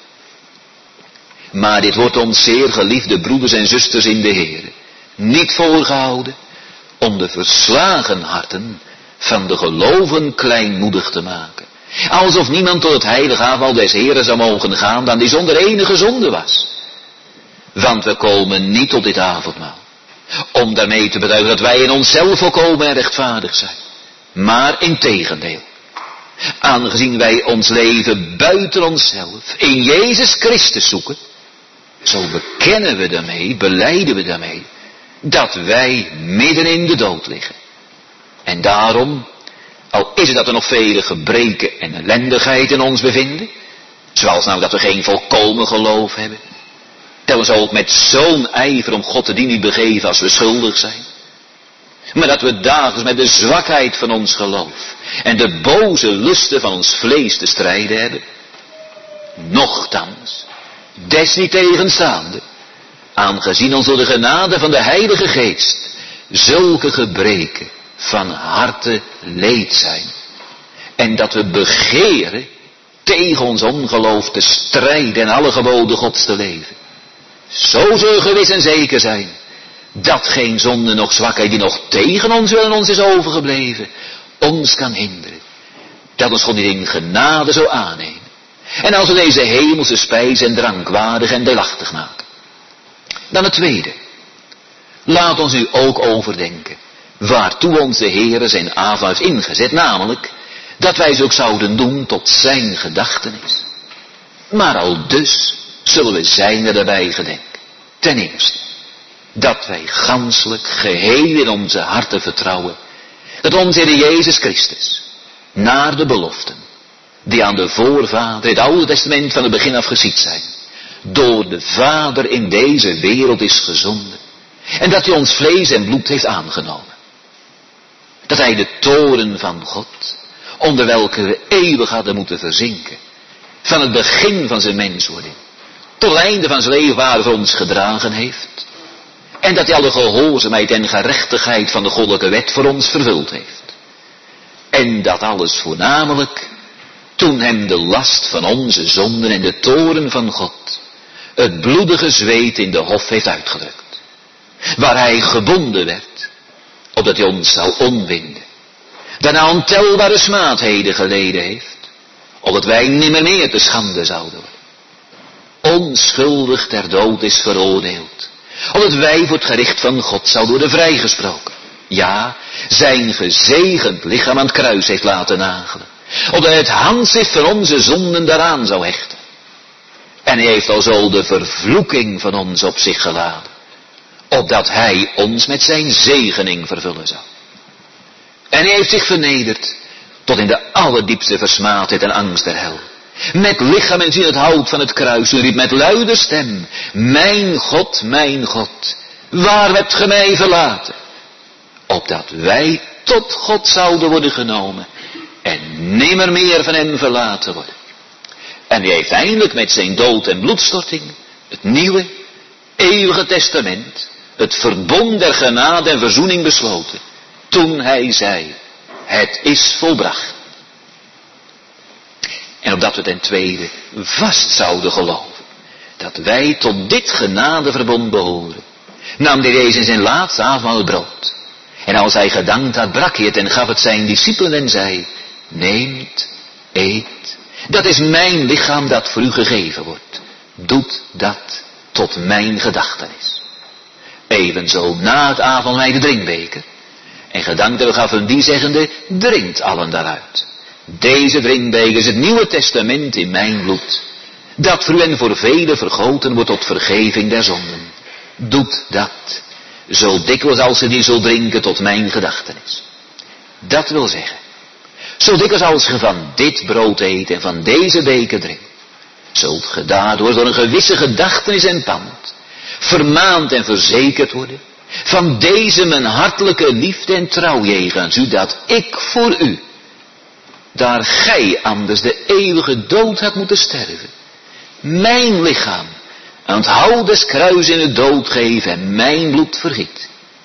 A: Maar dit wordt ons, zeer geliefde broeders en zusters in de Heer, niet voorgehouden om de verslagen harten van de gelovigen kleinmoedig te maken. Alsof niemand tot het heilige avondmaal des Heeren zou mogen gaan dan die zonder enige zonde was. Want we komen niet tot dit avondmaal om daarmee te betuigen dat wij in onszelf volkomen en rechtvaardig zijn. Maar integendeel, aangezien wij ons leven buiten onszelf in Jezus Christus zoeken, zo bekennen we daarmee, belijden we daarmee, dat wij midden in de dood liggen. En daarom, al is het dat er nog vele gebreken en ellendigheid in ons bevinden, zoals nou dat we geen volkomen geloof hebben, dat we ons ook met zo'n ijver om God te dienen niet begeven als we schuldig zijn, maar dat we dagelijks met de zwakheid van ons geloof en de boze lusten van ons vlees te strijden hebben. Nochtans, desniettegenstaande, aangezien ons door de genade van de Heilige Geest zulke gebreken van harte leed zijn, En dat we begeren tegen ons ongeloof te strijden en alle geboden Gods te leven. Zo zullen we gewis en zeker zijn dat geen zonde nog zwakheid die nog tegen ons wil en ons is overgebleven, ons kan hinderen. Dat ons God niet in genade zou aannemen. En als we deze hemelse spijs en drank waardig en deelachtig maken. Dan het tweede. Laat ons nu ook overdenken waartoe onze Heere zijn avond heeft ingezet, namelijk dat wij ze ook zouden doen tot zijn gedachtenis. Maar al dus zullen we zijn erbij gedenken. Ten eerste, dat wij ganselijk geheel in onze harten vertrouwen, dat onze Heer Jezus Christus, naar de beloften, die aan de voorvader in het Oude Testament van het begin af geschied zijn, door de Vader in deze wereld is gezonden, en dat hij ons vlees en bloed heeft aangenomen. Dat hij de toorn van God, onder welke we eeuwig hadden moeten verzinken, van het begin van zijn menswording, tot het einde van zijn leven waar voor ons gedragen heeft. En dat hij alle gehoorzaamheid en gerechtigheid van de goddelijke wet voor ons vervuld heeft. En dat alles voornamelijk toen hem de last van onze zonden en de toorn van God het bloedige zweet in de hof heeft uitgedrukt. Waar hij gebonden werd, opdat hij ons zou ontbinden. Daarna ontelbare smaadheden geleden heeft, opdat wij nimmer meer te schande zouden worden. Onschuldig ter dood is veroordeeld, opdat wij voor het gericht van God zouden worden vrijgesproken. Ja, zijn gezegend lichaam aan het kruis heeft laten nagelen, opdat hij het handschrift van onze zonden daaraan zou hechten. En hij heeft alzo de vervloeking van ons op zich geladen, opdat hij ons met zijn zegening vervullen zou. En hij heeft zich vernederd tot in de allerdiepste versmaadheid en angst der hel. Met lichaam en ziel het hout van het kruis, en riep met luide stem: mijn God, waar hebt ge mij verlaten? Opdat wij tot God zouden worden genomen en nimmer meer van hem verlaten worden. En hij heeft eindelijk met zijn dood en bloedstorting het nieuwe, eeuwige testament, het verbond der genade en verzoening besloten, toen hij zei: het is volbracht. En opdat we ten tweede vast zouden geloven dat wij tot dit genadeverbond behoren, nam de Jezus in zijn laatste avondmaal het brood. En als hij gedankt had, brak hij het en gaf het zijn discipelen en zei: neemt, eet, dat is mijn lichaam dat voor u gegeven wordt. Doet dat tot mijn gedachtenis. Evenzo na het avondmaal de drinkbeker. En gedankt en gaf hem die zeggende: drinkt allen daaruit. Deze drinkbeker is het nieuwe testament in mijn bloed, dat voor u en voor velen vergoten wordt tot vergeving der zonden. Doet dat, zo dikwijls als u die zult drinken tot mijn gedachtenis. Dat wil zeggen, zo dikwijls als ge van dit brood eet en van deze beker drinkt, zult ge daardoor door een gewisse gedachtenis en pand vermaand en verzekerd worden van deze mijn hartelijke liefde en trouw jegens u, dat ik voor u, daar gij anders de eeuwige dood had moeten sterven, mijn lichaam aan het hout des kruis in de dood geef en mijn bloed vergiet.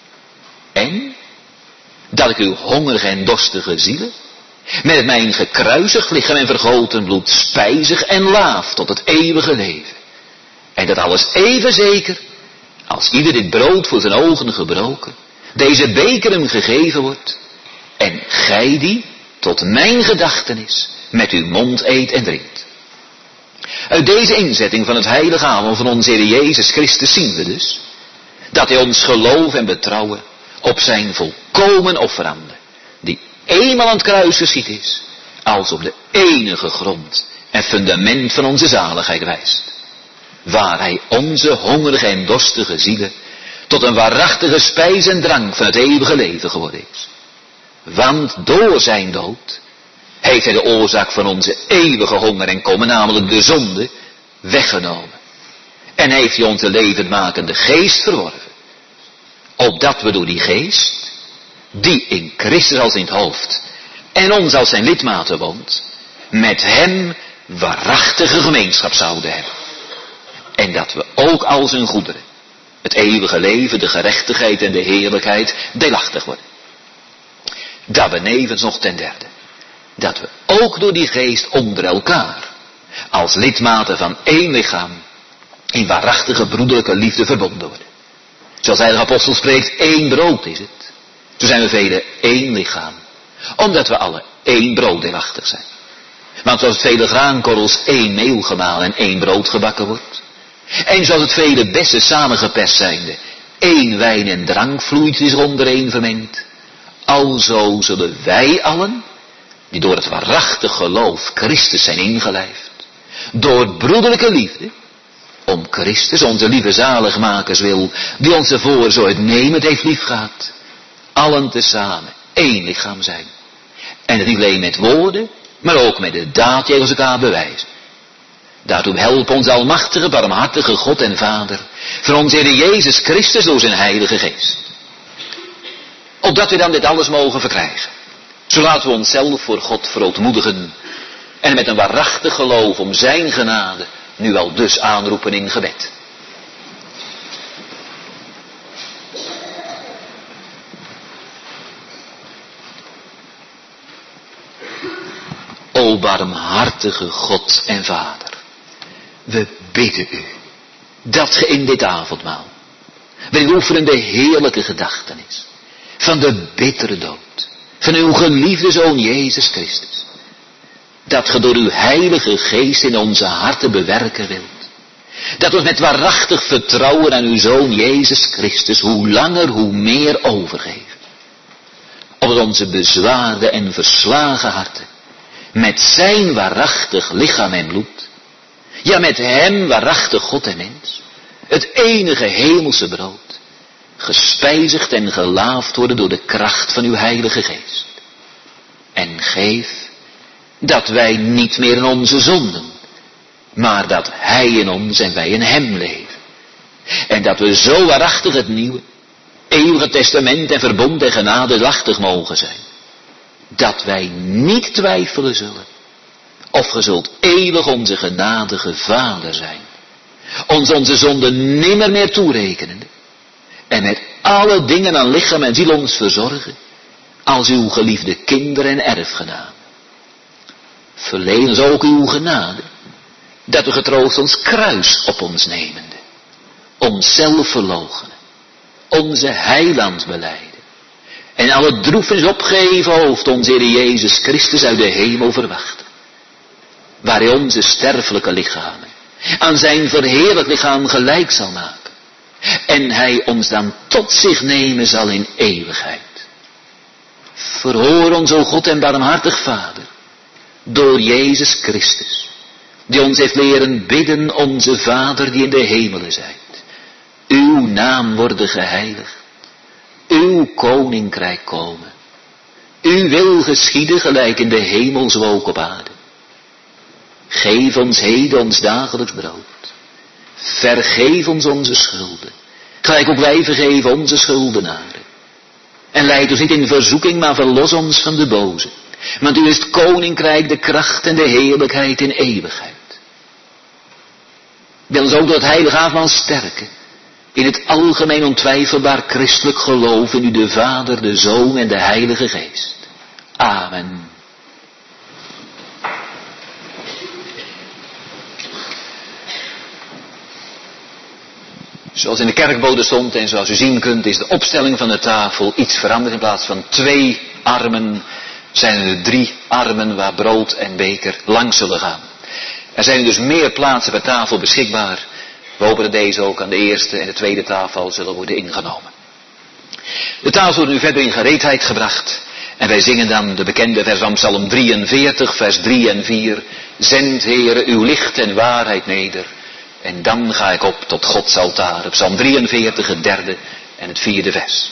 A: En dat ik uw hongerige en dorstige zielen met mijn gekruisigd lichaam en vergoten bloed spijzig en laaf tot het eeuwige leven. En dat alles even zeker als ieder dit brood voor zijn ogen gebroken, deze beker hem gegeven wordt, en gij die tot mijn gedachtenis met uw mond eet en drinkt. Uit deze inzetting van het heilige avond van onze Heer Jezus Christus zien we dus dat hij ons geloof en betrouwen op zijn volkomen offerande, die eenmaal aan het kruis geschied is, als op de enige grond en fundament van onze zaligheid wijst, waar hij onze hongerige en dorstige zielen tot een waarachtige spijs en drank van het eeuwige leven geworden is. Want door zijn dood heeft hij de oorzaak van onze eeuwige honger en komen, namelijk de zonde, weggenomen. En heeft hij onze levendmakende geest verworven. Opdat we door die geest, die in Christus als in het hoofd en ons als zijn lidmaten woont, met hem waarachtige gemeenschap zouden hebben. En dat we ook al zijn goederen, het eeuwige leven, de gerechtigheid en de heerlijkheid, deelachtig worden. Daar benevens nog ten derde, dat we ook door die geest onder elkaar, als lidmaten van één lichaam, in waarachtige broederlijke liefde verbonden worden. Zoals de heilige apostel spreekt, één brood is het. Zo zijn we velen één lichaam, omdat we alle één brood deelachtig zijn. Want zoals het vele graankorrels één meel gemalen en één brood gebakken wordt, en zoals het vele bessen samengeperst zijnde, één wijn en drankvloeit is onder één vermengd, alzo zullen wij allen, die door het waarachtig geloof Christus zijn ingelijfd, door broederlijke liefde, om Christus, onze lieve zaligmakers wil, die ons ervoor zo uitnemend heeft liefgehad, allen tezamen één lichaam zijn. En het niet alleen met woorden, maar ook met de daad jegens elkaar bewijzen. Daartoe helpt ons almachtige, barmhartige God en Vader, van onze Heer Jezus Christus door zijn Heilige Geest. Opdat we dan dit alles mogen verkrijgen, zo laten we onszelf voor God verootmoedigen en met een waarachtig geloof om zijn genade nu al dus aanroepen in gebed. O barmhartige God en Vader, we bidden u, dat ge in dit avondmaal, waarin oefenen de heerlijke gedachtenis van de bittere dood, van uw geliefde Zoon Jezus Christus, dat ge door uw heilige geest in onze harten bewerken wilt, dat we met waarachtig vertrouwen aan uw Zoon Jezus Christus hoe langer hoe meer overgeven, opdat onze bezwaarde en verslagen harten met zijn waarachtig lichaam en bloed, ja met hem waarachtig God en mens, het enige hemelse brood, gespijzigd en gelaafd worden door de kracht van uw heilige geest. En geef dat wij niet meer in onze zonden, maar dat hij in ons en wij in hem leven. En dat we zo waarachtig het nieuwe, eeuwige testament en verbond en genade lachtig mogen zijn, dat wij niet twijfelen zullen, of ge zult eeuwig onze genadige Vader zijn, ons onze zonden nimmer meer toerekenende, en met alle dingen aan lichaam en ziel ons verzorgen, als uw geliefde kinderen en erfgenamen. Verleen ons ook uw genade, dat we getroost ons kruis op ons nemende, onszelf verloochenen, onze heiland belijden, en alle droefenis opgeheven hoofd onze Heer Jezus Christus uit de hemel verwachten, waar hij onze sterfelijke lichamen aan zijn verheerlijk lichaam gelijk zal maken, en hij ons dan tot zich nemen zal in eeuwigheid. Verhoor ons, o God en barmhartig Vader, door Jezus Christus, die ons heeft leren bidden, onze Vader die in de hemelen zijt. Uw naam worden geheiligd, uw koninkrijk komen, uw wil geschieden gelijk in de hemel zo ook op aarde. Geef ons heden ons dagelijks brood. Vergeef ons onze schulden, gelijk ook wij vergeven onze schuldenaren. En leid ons niet in verzoeking, maar verlos ons van de boze. Want u is het koninkrijk, de kracht en de heerlijkheid in eeuwigheid. Wil ons ook door het heilige avondmaal sterken, in het algemeen ontwijfelbaar christelijk geloof in u de Vader, de Zoon en de Heilige Geest. Amen. Zoals in de kerkbode stond en zoals u zien kunt, is de opstelling van de tafel iets veranderd. In plaats van 2 armen zijn er 3 armen waar brood en beker langs zullen gaan. Er zijn dus meer plaatsen per tafel beschikbaar. We hopen dat deze ook aan de eerste en de tweede tafel zullen worden ingenomen. De tafel wordt nu verder in gereedheid gebracht. En wij zingen dan de bekende vers van Psalm 43, vers 3 en 4. Zend, Heere, uw licht en waarheid neder. En dan ga ik op tot Gods altaar. Psalm 43, het 3e en het 4e vers.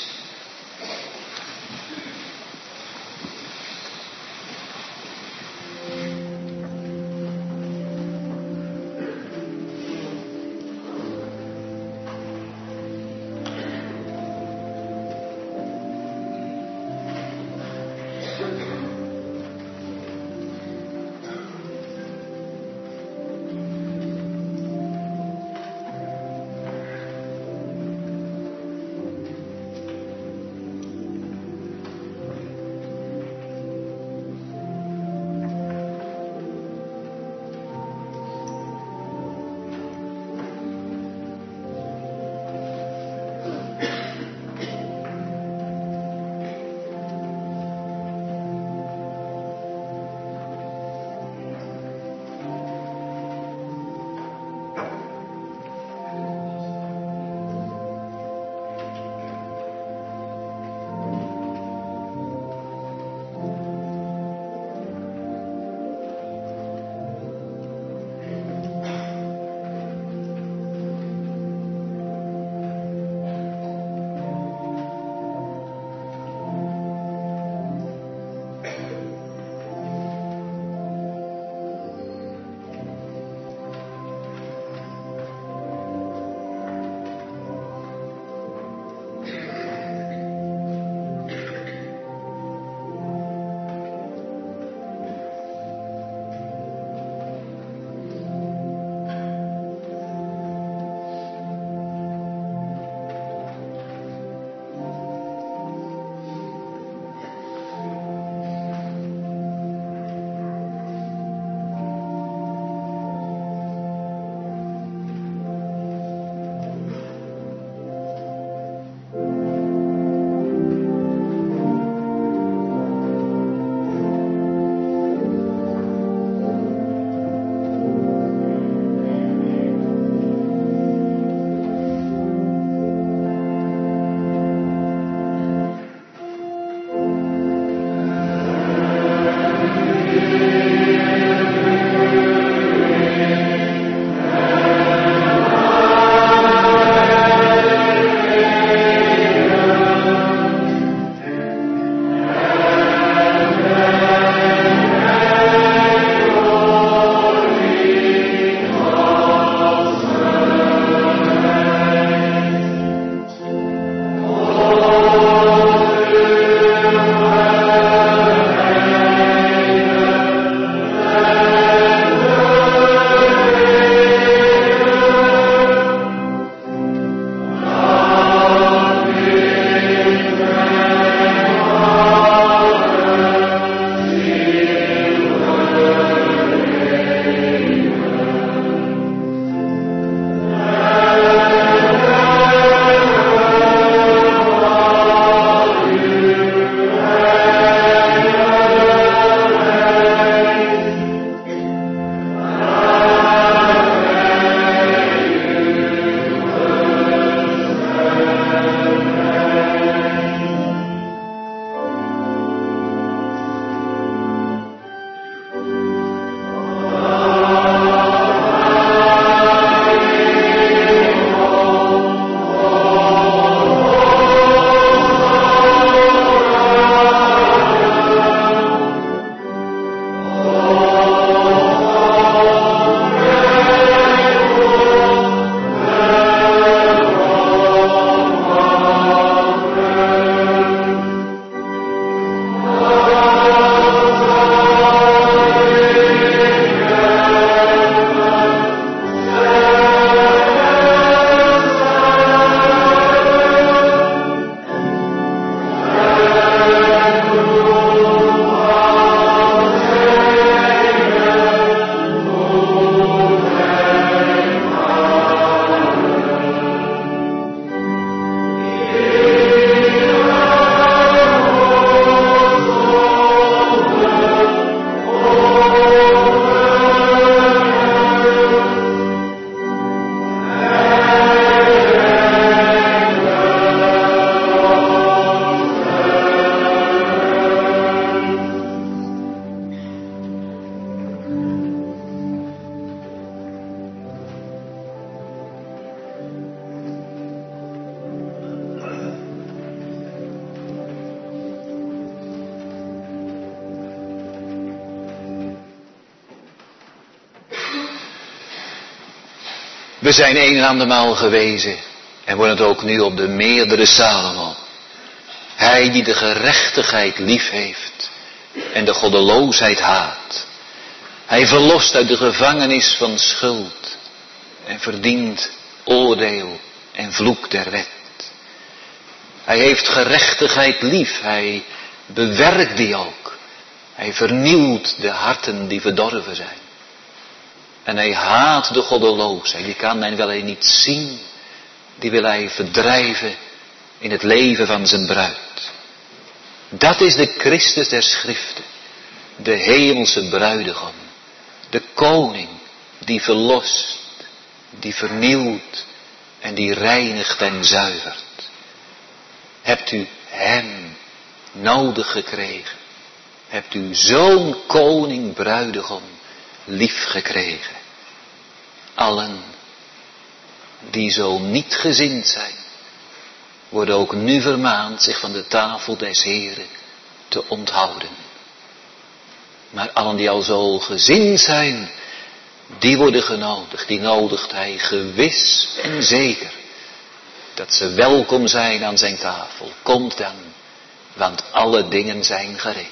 A: We zijn een en andermaal gewezen en worden het ook nu op de meerdere Salomo. Hij die de gerechtigheid lief heeft en de goddeloosheid haat. Hij verlost uit de gevangenis van schuld en verdient oordeel en vloek der wet. Hij heeft gerechtigheid lief, hij bewerkt die ook. Hij vernieuwt de harten die verdorven zijn. En hij haat de goddeloosheid, die kan men wel eens niet zien. Die wil hij verdrijven in het leven van zijn bruid. Dat is de Christus der Schriften, de hemelse bruidegom, de koning die verlost, die vernieuwt en die reinigt en zuivert. Hebt u hem nodig gekregen? Hebt u zo'n koning bruidegom lief gekregen? Allen die zo niet gezind zijn, worden ook nu vermaand zich van de tafel des Heren te onthouden. Maar allen die al zo gezind zijn, die worden genodigd. Die nodigt hij gewis en zeker. Dat ze welkom zijn aan zijn tafel. Komt dan, want alle dingen zijn gereed.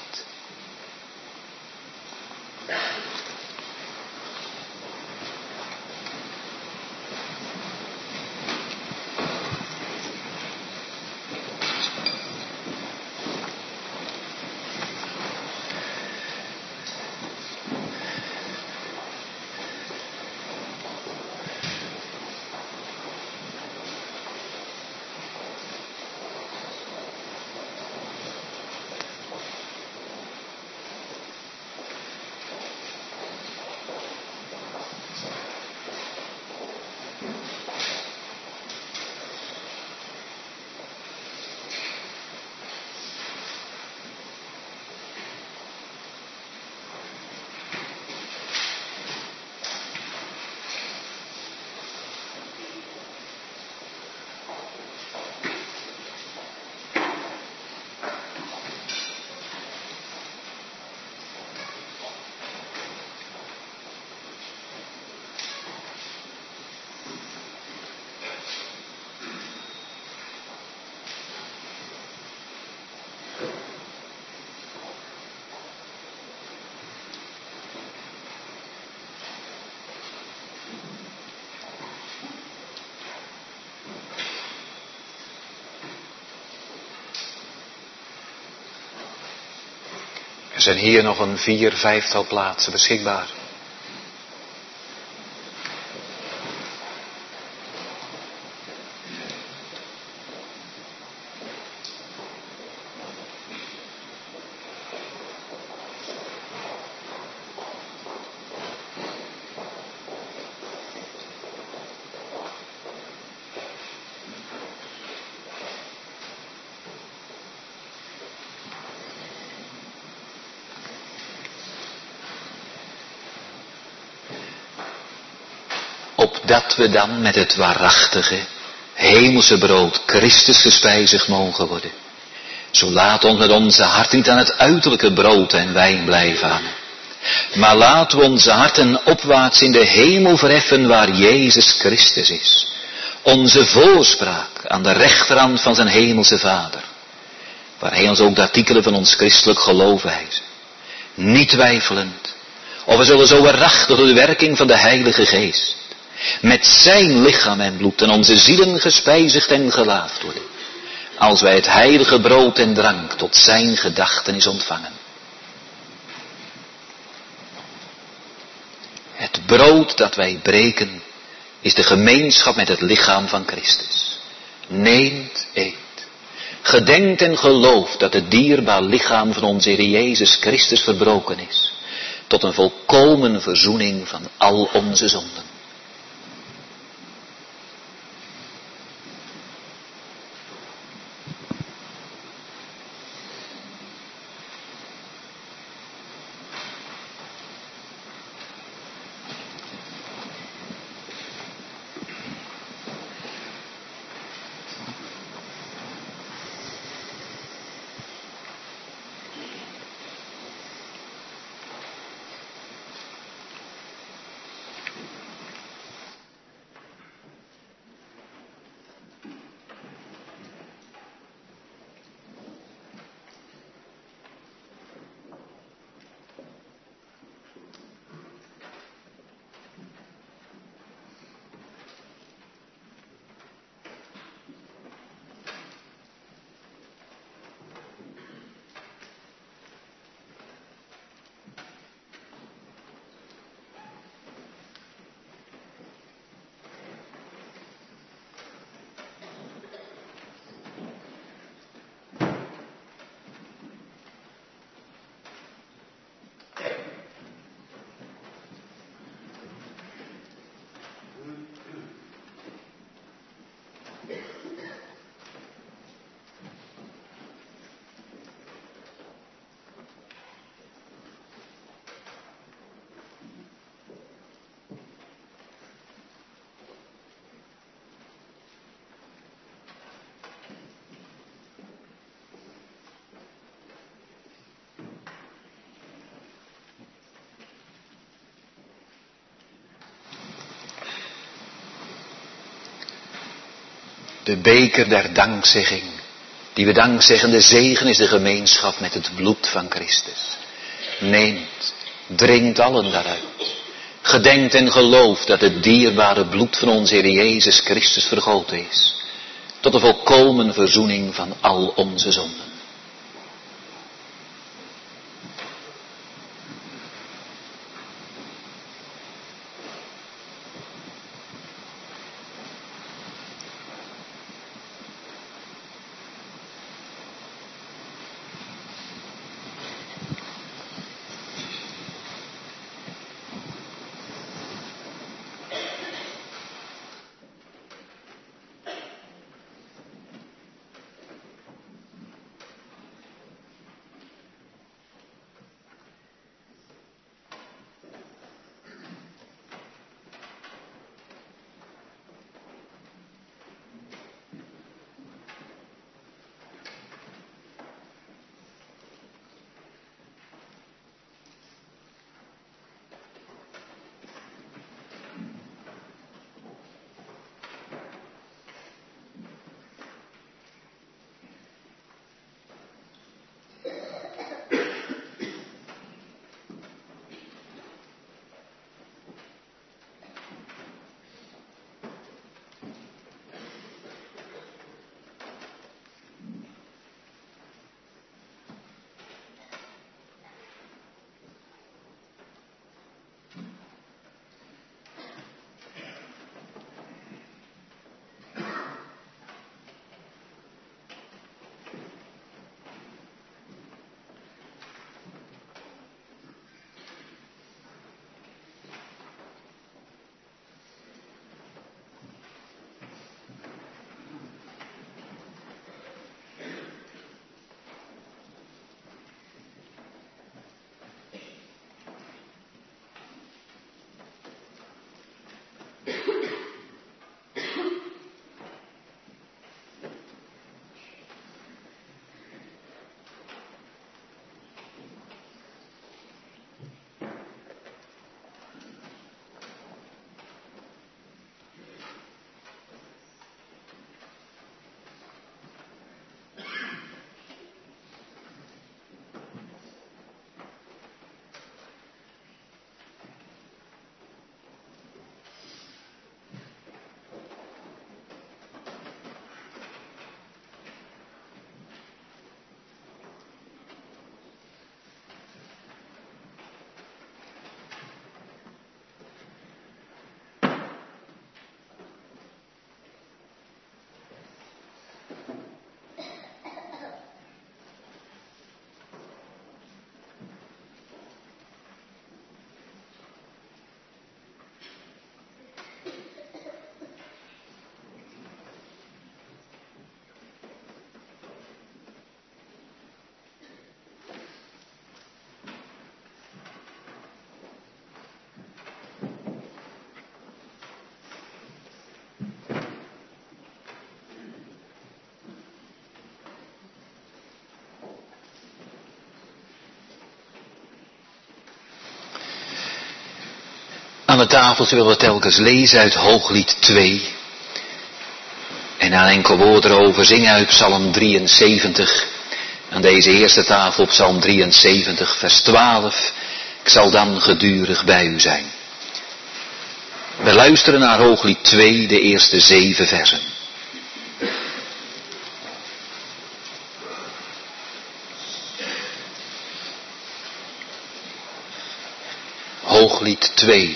A: Er zijn hier nog een 4-5 plaatsen beschikbaar. Opdat we dan met het waarachtige, hemelse brood Christus gespijzigd mogen worden. Zo laat ons met onze harten niet aan het uiterlijke brood en wijn blijven hangen. Maar laten we onze harten opwaarts in de hemel verheffen waar Jezus Christus is. Onze voorspraak aan de rechterhand van zijn hemelse Vader. Waar hij ons ook de artikelen van ons christelijk geloof wijst. Niet twijfelend, of we zullen zo waarachtig door de werking van de Heilige Geest met zijn lichaam en bloed en onze zielen gespijzigd en gelaafd worden, als wij het heilige brood en drank tot zijn gedachtenis ontvangen. Het brood dat wij breken is de gemeenschap met het lichaam van Christus. Neemt, eet. Gedenkt en gelooft dat het dierbaar lichaam van onze Heer Jezus Christus verbroken is, tot een volkomen verzoening van al onze zonden. De beker der dankzegging, die we dankzeggen, de zegen is de gemeenschap met het bloed van Christus. Neemt, drinkt allen daaruit. Gedenkt en gelooft dat het dierbare bloed van onze Heer Jezus Christus vergoten is. Tot de volkomen verzoening van al onze zonden. Aan de tafel zullen we telkens lezen uit Hooglied 2. En na een enkel woord erover zingen uit Psalm 73. Aan deze eerste tafel Psalm 73 vers 12. Ik zal dan gedurig bij u zijn. We luisteren naar Hooglied 2, de eerste 7 versen. Hooglied 2.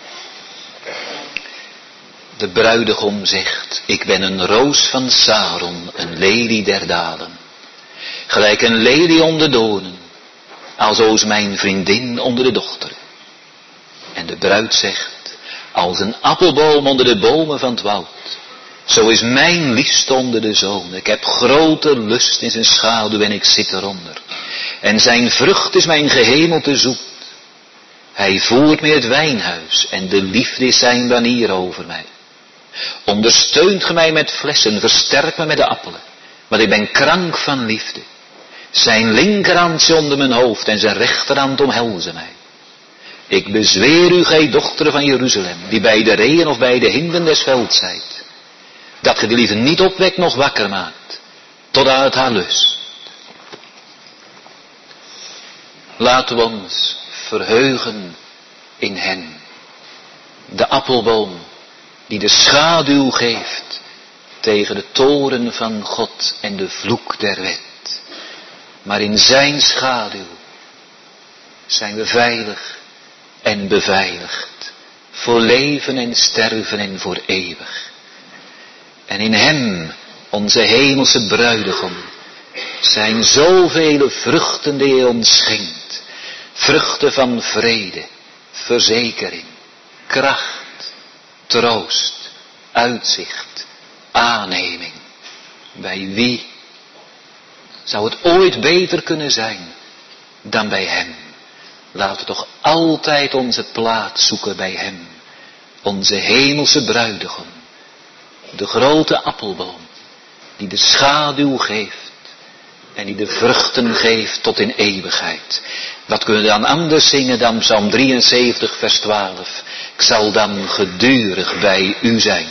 A: De bruidegom zegt, ik ben een roos van Saron, een lelie der dalen. Gelijk een lelie onder donen, alzoos mijn vriendin onder de dochteren. En de bruid zegt, als een appelboom onder de bomen van het woud. Zo is mijn liefste onder de zonen. Ik heb grote lust in zijn schaduw en ik zit eronder. En zijn vrucht is mijn gehemelte zoet. Hij voert mij het wijnhuis en de liefde is zijn banier over mij. Ondersteunt ge mij met flessen, versterk me met de appelen, want ik ben krank van liefde. Zijn linkerhand is onder mijn hoofd en zijn rechterhand omhelzen mij. Ik bezweer u, gij dochteren van Jeruzalem, die bij de reeën of bij de hinden des velds zijt. Dat ge de liefde niet opwekt nog wakker maakt, tot uit haar lust. Laten we ons verheugen in hen. De appelboom die de schaduw geeft tegen de toren van God en de vloek der wet. Maar in zijn schaduw zijn we veilig en beveiligd. Voor leven en sterven en voor eeuwig. En in hem, onze hemelse bruidegom, zijn zoveel vruchten die hij ons schenkt. Vruchten van vrede, verzekering, kracht, troost, uitzicht, aanneming. Bij wie zou het ooit beter kunnen zijn dan bij hem? Laten we toch altijd onze plaats zoeken bij hem. Onze hemelse bruidegom. De grote appelboom die de schaduw geeft en die de vruchten geeft tot in eeuwigheid. Wat kunnen we dan anders zingen dan Psalm 73 vers 12? Ik zal dan gedurig bij u zijn.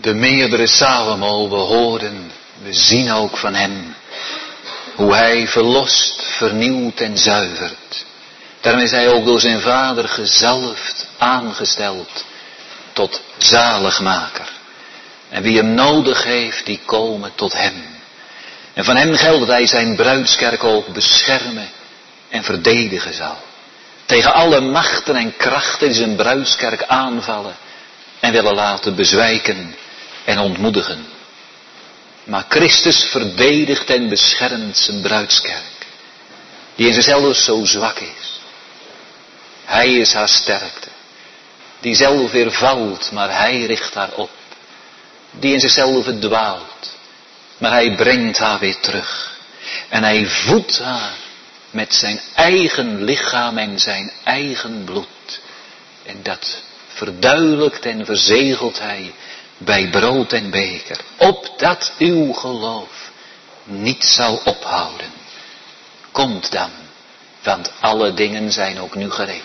A: de meerdere Salomo, we horen, we zien ook van hem hoe hij verlost, vernieuwt en zuivert. Daarom is hij ook door zijn vader gezalfd, aangesteld tot zaligmaker. En wie hem nodig heeft, die komen tot hem. En van hem geldt dat hij zijn bruidskerk ook beschermen en verdedigen zal. Tegen alle machten en krachten die zijn bruidskerk aanvallen en willen laten bezwijken en ontmoedigen. Maar Christus verdedigt en beschermt zijn bruidskerk, die in zichzelf zo zwak is. Hij is haar sterkte, die zelf weer valt, maar hij richt haar op. Die in zichzelf dwaalt, maar hij brengt haar weer terug. En hij voedt haar met zijn eigen lichaam en zijn eigen bloed. En dat verduidelijkt en verzegelt hij bij brood en beker. Opdat uw geloof niet zal ophouden. Komt dan, want alle dingen zijn ook nu gereed.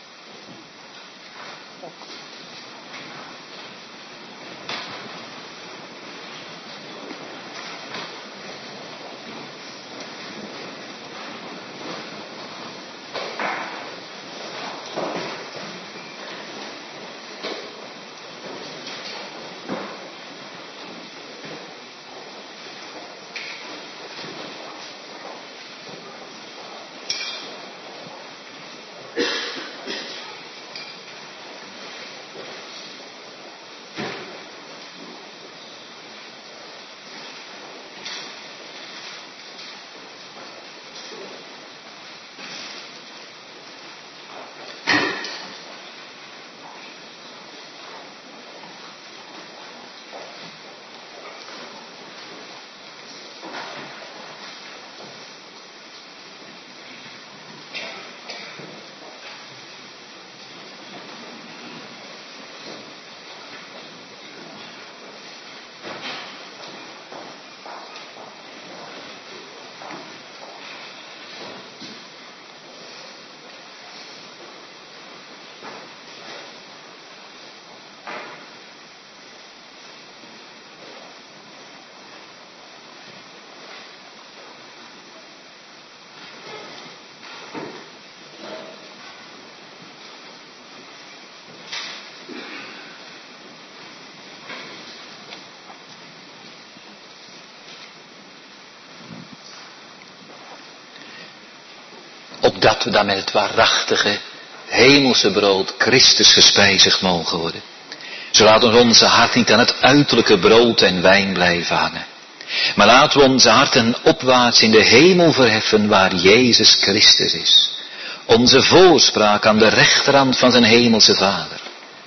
A: Opdat we dan met het waarachtige hemelse brood Christus gespijzigd mogen worden. Zo laat ons onze hart niet aan het uiterlijke brood en wijn blijven hangen. Maar laten we onze harten opwaarts in de hemel verheffen waar Jezus Christus is. Onze voorspraak aan de rechterhand van zijn hemelse Vader.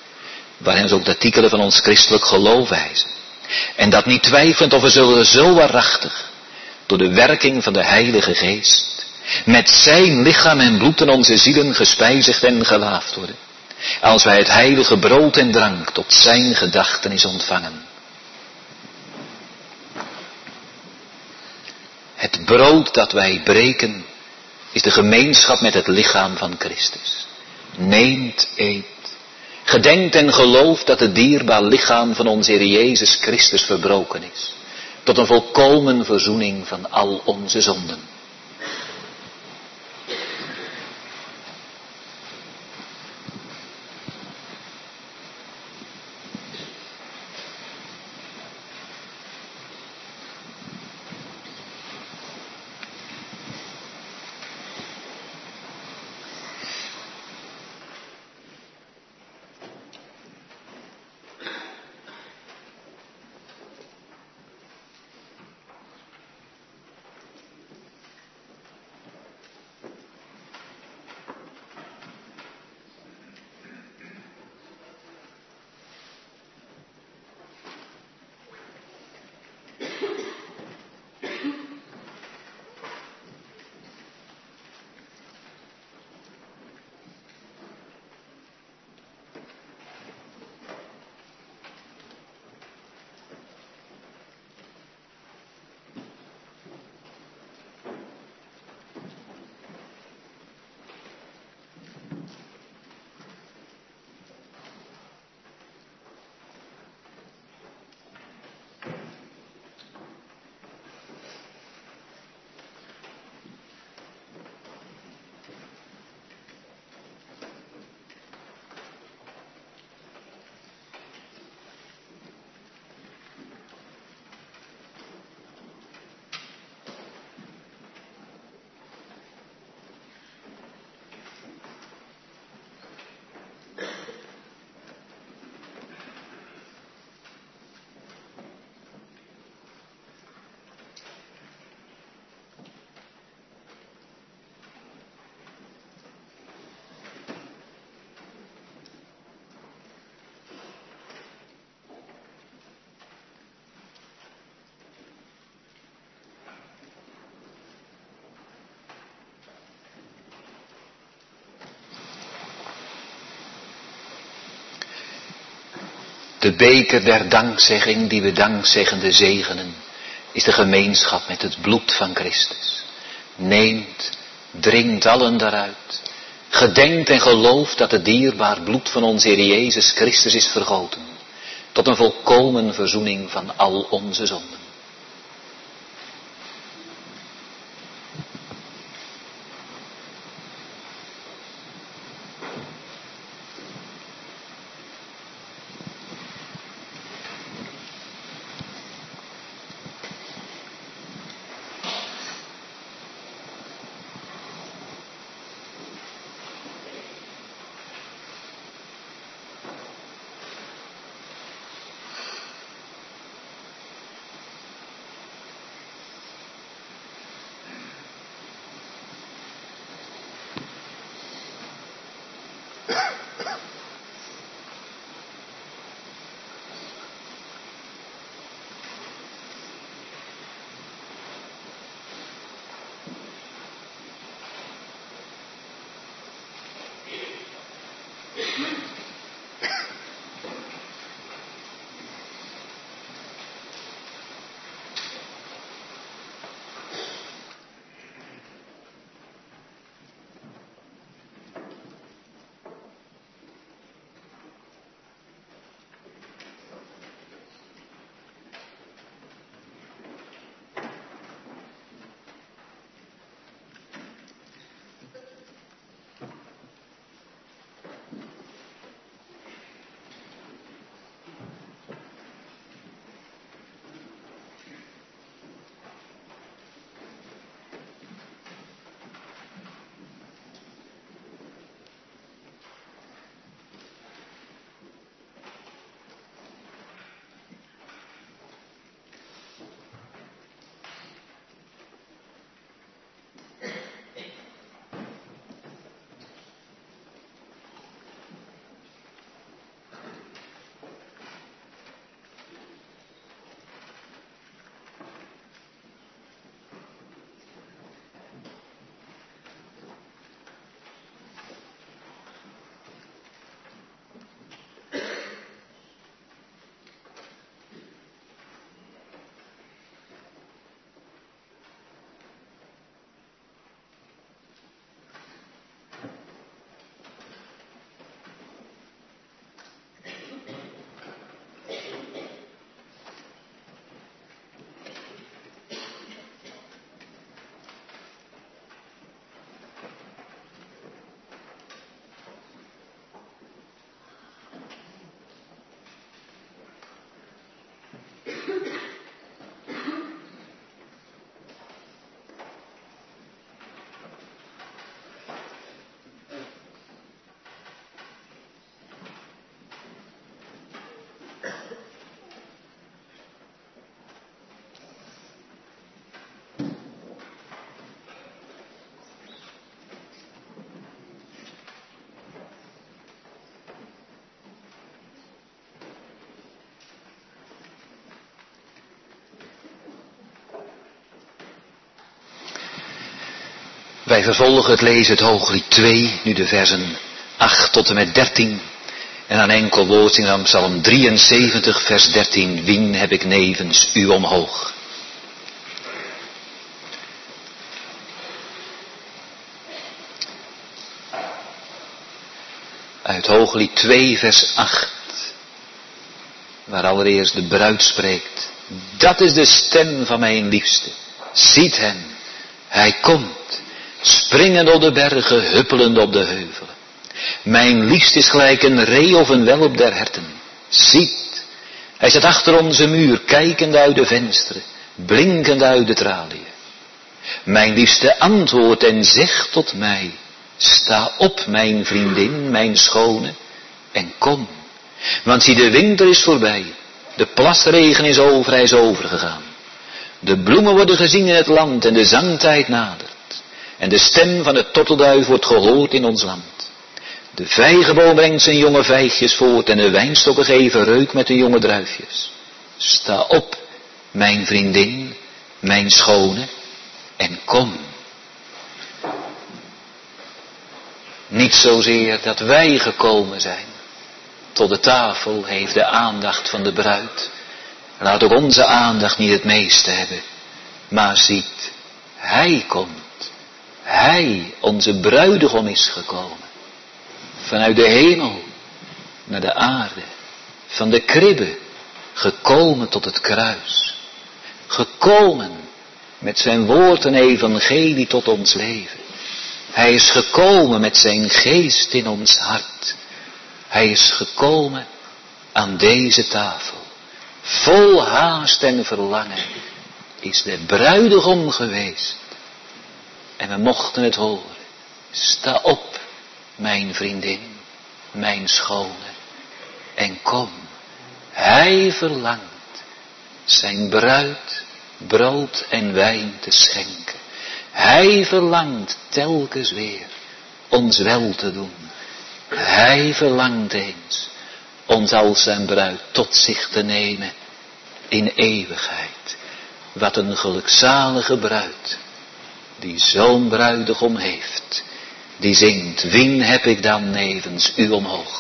A: Waarin ons ook de artikelen van ons christelijk geloof wijzen. En dat niet twijfelend of we zullen zo waarachtig door de werking van de Heilige Geest met zijn lichaam en bloed in onze zielen gespijzigd en gelaafd worden. Als wij het heilige brood en drank tot zijn gedachtenis ontvangen. Het brood dat wij breken is de gemeenschap met het lichaam van Christus. Neemt, eet. Gedenkt en gelooft dat het dierbaar lichaam van onze Heer Jezus Christus verbroken is. Tot een volkomen verzoening van al onze zonden. De beker der dankzegging die we dankzeggende zegenen, is de gemeenschap met het bloed van Christus. Neemt, drinkt allen daaruit. Gedenkt en gelooft dat het dierbaar bloed van onze Heer Jezus Christus is vergoten. Tot een volkomen verzoening van al onze zonden. Wij vervolgen het lezen het Hooglied 2, nu de versen 8 tot en met 13. En aan enkel woord zingen aan Psalm 73, vers 13. Wien heb ik nevens u omhoog. Uit Hooglied 2, vers 8. Waar allereerst de bruid spreekt. Dat is de stem van mijn liefste. Ziet hem, hij komt. Springend op de bergen, huppelend op de heuvelen. Mijn liefste is gelijk een ree of een welp der herten. Ziet, hij zit achter onze muur, kijkend uit de vensteren, blinkend uit de traliën. Mijn liefste antwoordt en zegt tot mij, sta op mijn vriendin, mijn schone, en kom. Want zie, de winter is voorbij, de plasregen is over, hij is overgegaan. De bloemen worden gezien in het land en de zangtijd nadert. En de stem van het tortelduif wordt gehoord in ons land. De vijgenboom brengt zijn jonge vijgjes voort en de wijnstokken geven reuk met de jonge druifjes. Sta op, mijn vriendin, mijn schone, en kom. Niet zozeer dat wij gekomen zijn, tot de tafel heeft de aandacht van de bruid. Laat ook onze aandacht niet het meeste hebben. Maar ziet, hij komt. Hij, onze bruidegom, is gekomen. Vanuit de hemel naar de aarde. Van de kribbe, gekomen tot het kruis. Gekomen met zijn woord en evangelie tot ons leven. Hij is gekomen met zijn geest in ons hart. Hij is gekomen aan deze tafel. Vol haast en verlangen is de bruidegom geweest. En we mochten het horen. Sta op, mijn vriendin, mijn schone, en kom. Hij verlangt zijn bruid brood en wijn te schenken. Hij verlangt telkens weer ons wel te doen. Hij verlangt eens ons als zijn bruid tot zich te nemen in eeuwigheid. Wat een gelukzalige bruid die zo'n bruidegom heeft. Die zingt, wien heb ik dan nevens u omhoog.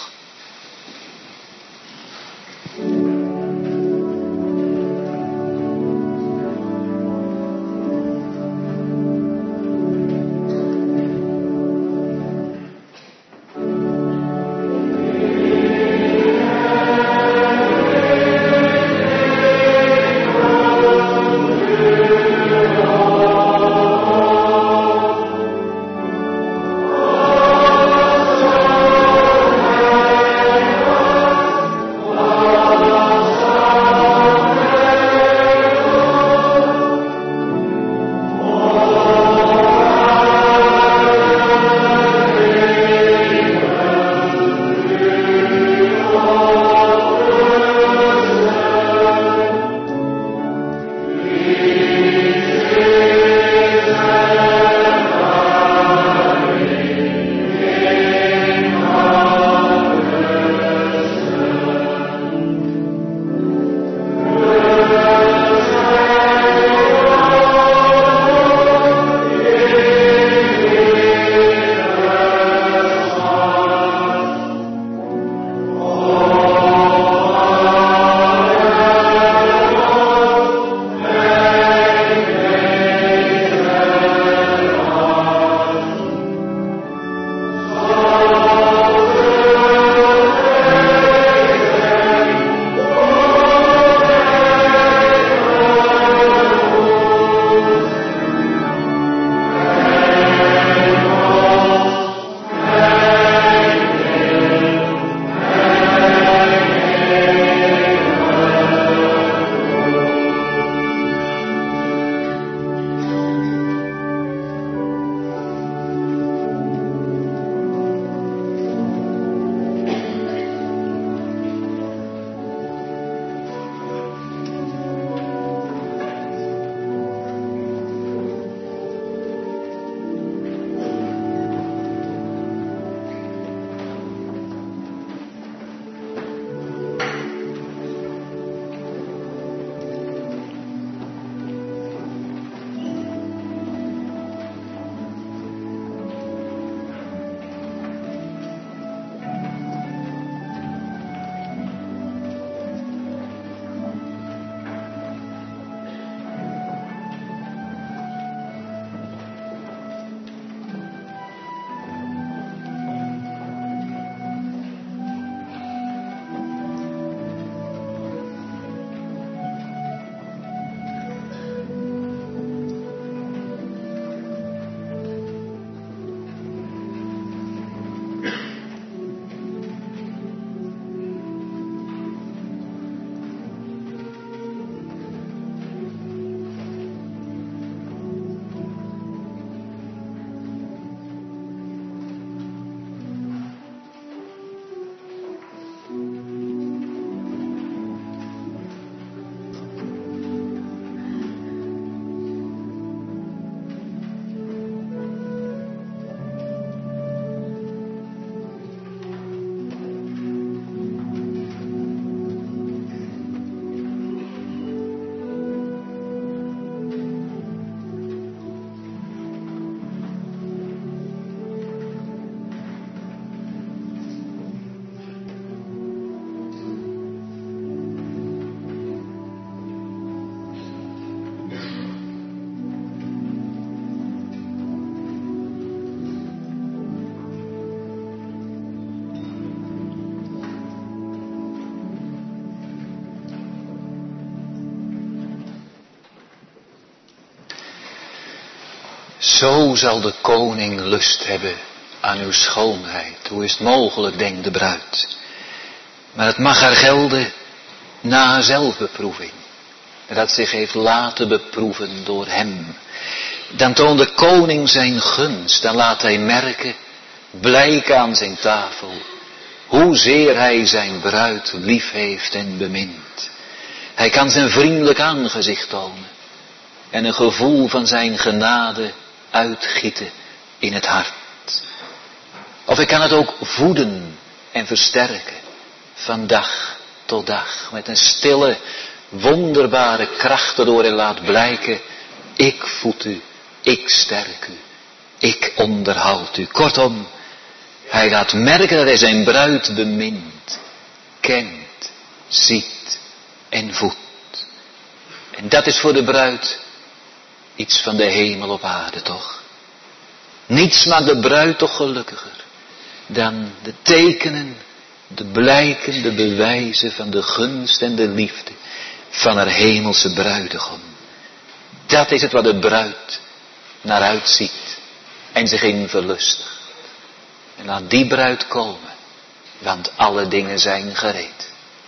A: Zo zal de koning lust hebben aan uw schoonheid. Hoe is het mogelijk, denkt de bruid. Maar het mag haar gelden na zelfbeproeving. Dat zich heeft laten beproeven door hem. Dan toont de koning zijn gunst. Dan laat hij merken, blijken aan zijn tafel, hoezeer hij zijn bruid lief heeft en bemint. Hij kan zijn vriendelijk aangezicht tonen. En een gevoel van zijn genade uitgieten in het hart. Of ik kan het ook voeden en versterken. Van dag tot dag. Met een stille, wonderbare kracht erdoor hij laat blijken. Ik voed u, ik sterk u, ik onderhoud u. Kortom, hij laat merken dat hij zijn bruid bemint, kent, ziet en voedt. En dat is voor de bruid iets van de hemel op aarde, toch? Niets maakt de bruid toch gelukkiger dan de tekenen, de blijken, de bewijzen van de gunst en de liefde van haar hemelse bruidegom. Dat is het wat de bruid naar uitziet en zich in verlustigt. En laat die bruid komen, want alle dingen zijn gereed.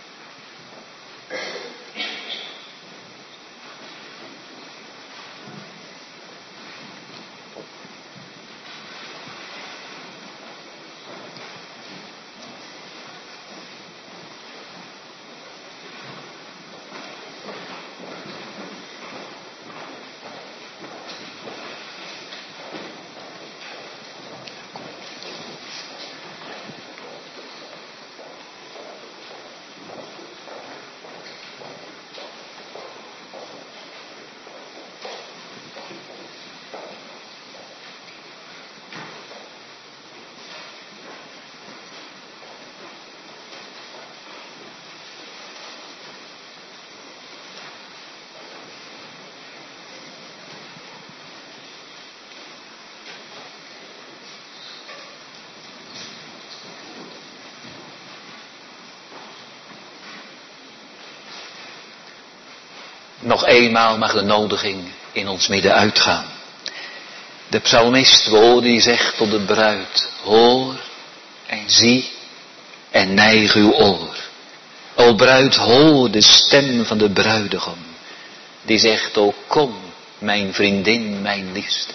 A: Nog eenmaal mag de nodiging in ons midden uitgaan. De psalmist, we horen die zegt tot de bruid, hoor en zie en neig uw oor. O bruid, hoor de stem van de bruidegom. Die zegt, o kom, mijn vriendin, mijn liefste.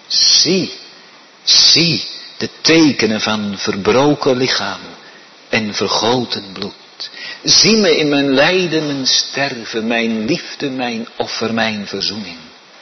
A: Zie de tekenen van verbroken lichaam en vergoten bloed. Zie me in mijn lijden, mijn sterven, mijn liefde, mijn offer, mijn verzoening.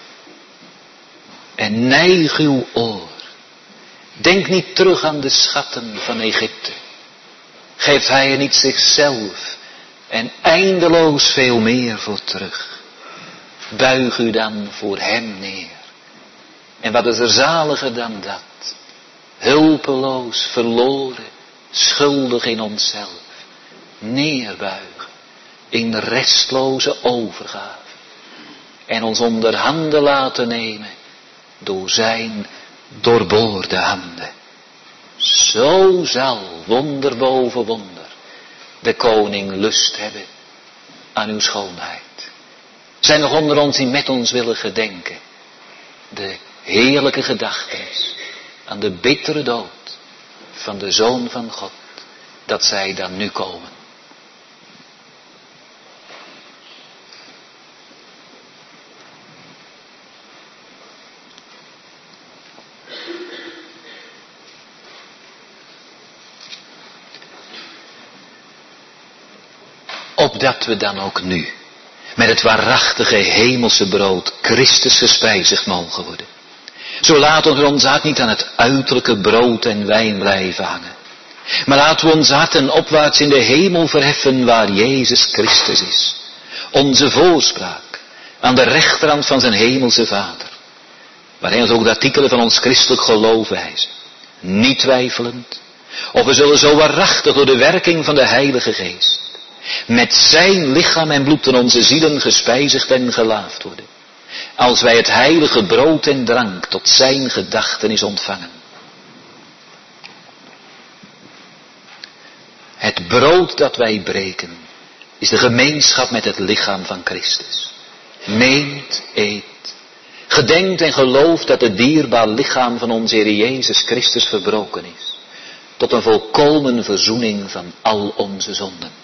A: En neig uw oor. Denk niet terug aan de schatten van Egypte. Geeft hij er niet zichzelf en eindeloos veel meer voor terug. Buig u dan voor hem neer. En wat is er zaliger dan dat? Hulpeloos, verloren, schuldig in onszelf. Neerbuigen in restloze overgave. En ons onder handen laten nemen door zijn doorboorde handen. Zo zal, wonder boven wonder, de koning lust hebben aan uw schoonheid. Zijn nog onder ons die met ons willen gedenken de heerlijke gedachtenis aan de bittere dood van de Zoon van God, dat zij dan nu komen. Opdat we dan ook nu met het waarachtige hemelse brood Christus gespijzigd mogen worden. Zo laten we ons hart niet aan het uiterlijke brood en wijn blijven hangen. Maar laten we ons harten opwaarts in de hemel verheffen waar Jezus Christus is. Onze voorspraak aan de rechterhand van zijn hemelse Vader. Waar hij ons ook de artikelen van ons christelijk geloof wijst. Niet twijfelend. Of we zullen zo waarachtig door de werking van de Heilige Geest met zijn lichaam en bloed in onze zielen gespijzigd en gelaafd worden. Als wij het heilige brood en drank tot zijn gedachtenis ontvangen. Het brood dat wij breken is de gemeenschap met het lichaam van Christus. Neemt, eet Gedenkt en gelooft dat het dierbaar lichaam van onze Heer Jezus Christus verbroken is. Tot een volkomen verzoening van al onze zonden.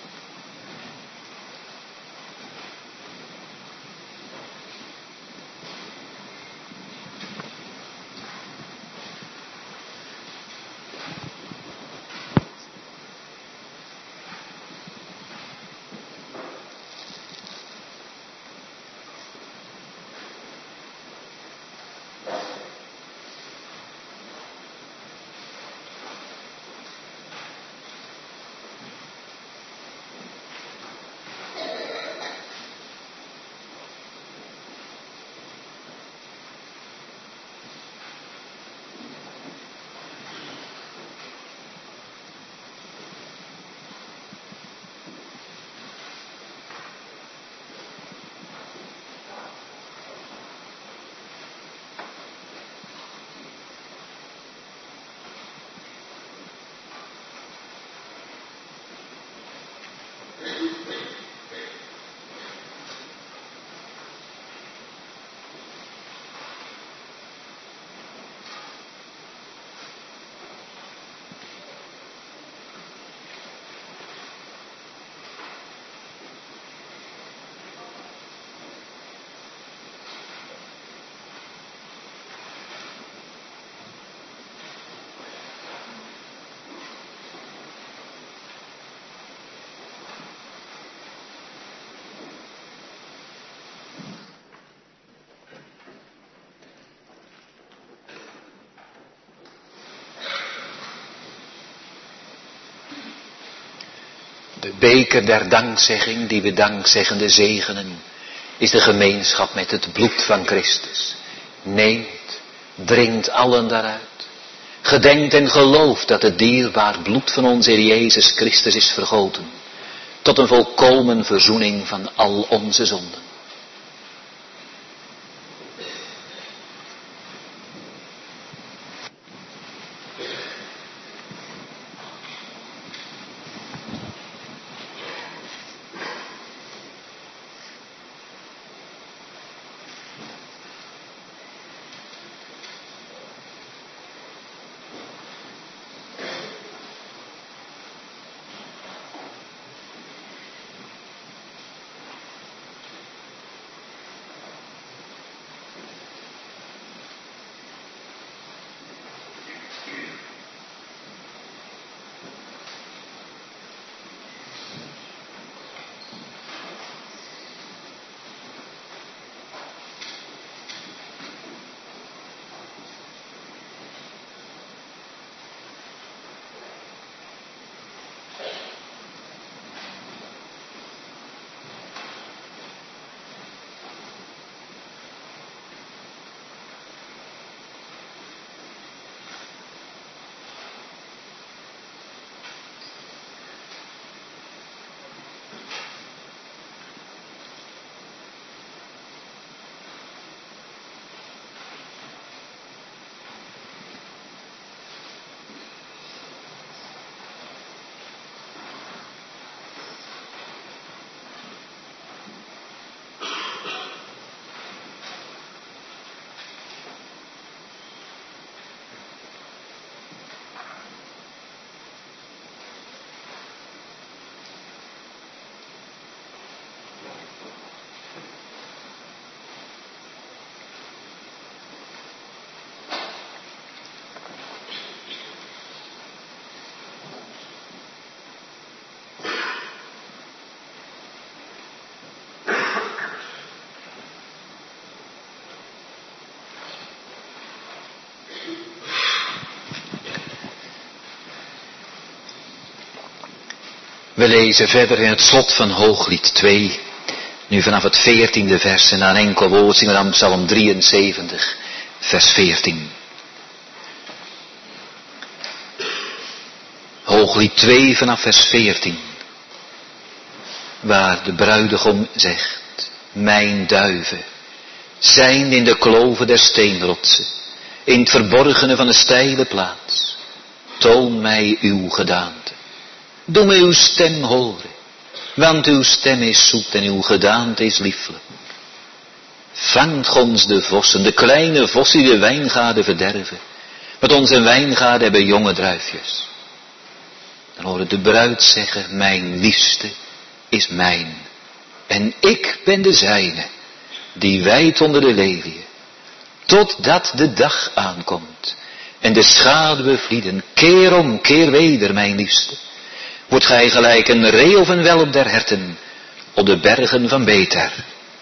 A: De beker der dankzegging die we dankzeggende zegenen, is de gemeenschap met het bloed van Christus. Neemt, drinkt allen daaruit. Gedenkt en gelooft dat het dierbaar bloed van onze Heer Jezus Christus is vergoten. Tot een volkomen verzoening van al onze zonden. We lezen verder in het slot van Hooglied 2, nu vanaf het 14e vers en na een enkel woord zingen we dan Psalm 73, vers 14. Hooglied 2 vanaf vers 14, waar de bruidegom zegt, mijn duiven, zijn in de kloven der steenrotsen, in het verborgene van de steile plaats, toon mij uw gedaante. Doe mij uw stem horen, want uw stem is zoet en uw gedaante is lieflijk. Vangt ons de vossen, de kleine vossen die de wijngaarden verderven. Met onze wijngaarden hebben jonge druifjes. Dan horen de bruid zeggen, mijn liefste is mijn. En ik ben de zijne, die wijdt onder de leliën. Totdat de dag aankomt en de schaduwen vlieden. Keer om, keer weder, mijn liefste. Wordt gij gelijk een ree of een welp der herten op de bergen van Beter.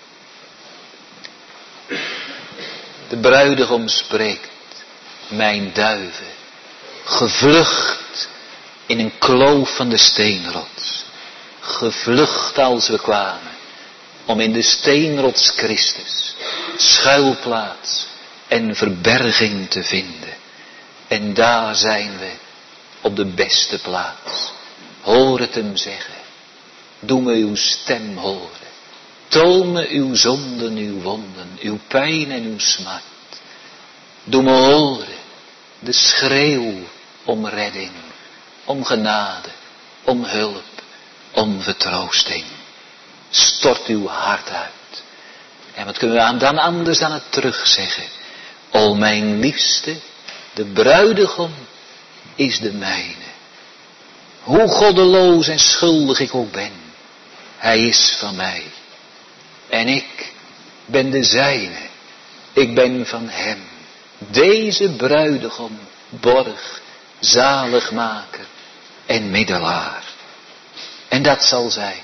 A: De bruidegom spreekt, mijn duiven, gevlucht in een kloof van de steenrots. Gevlucht als we kwamen, om in de steenrots Christus schuilplaats en verberging te vinden. En daar zijn we op de beste plaats. Hoor het hem zeggen, doe me uw stem horen. Toon me uw zonden, uw wonden, uw pijn en uw smart. Doe me horen de schreeuw om redding, om genade, om hulp, om vertroosting. Stort uw hart uit. En wat kunnen we dan anders dan het terugzeggen? O mijn liefste, de bruidegom is de mijne. Hoe goddeloos en schuldig ik ook ben, hij is van mij. En ik ben de zijne, ik ben van hem. Deze bruidegom, borg, zaligmaker en middelaar. En dat zal zijn,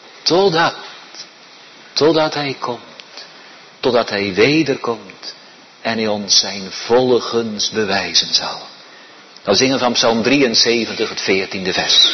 A: totdat hij komt, totdat hij wederkomt en hij ons zijn volle gunst bewijzen zal. Nou zingen van Psalm 73, het 14e vers.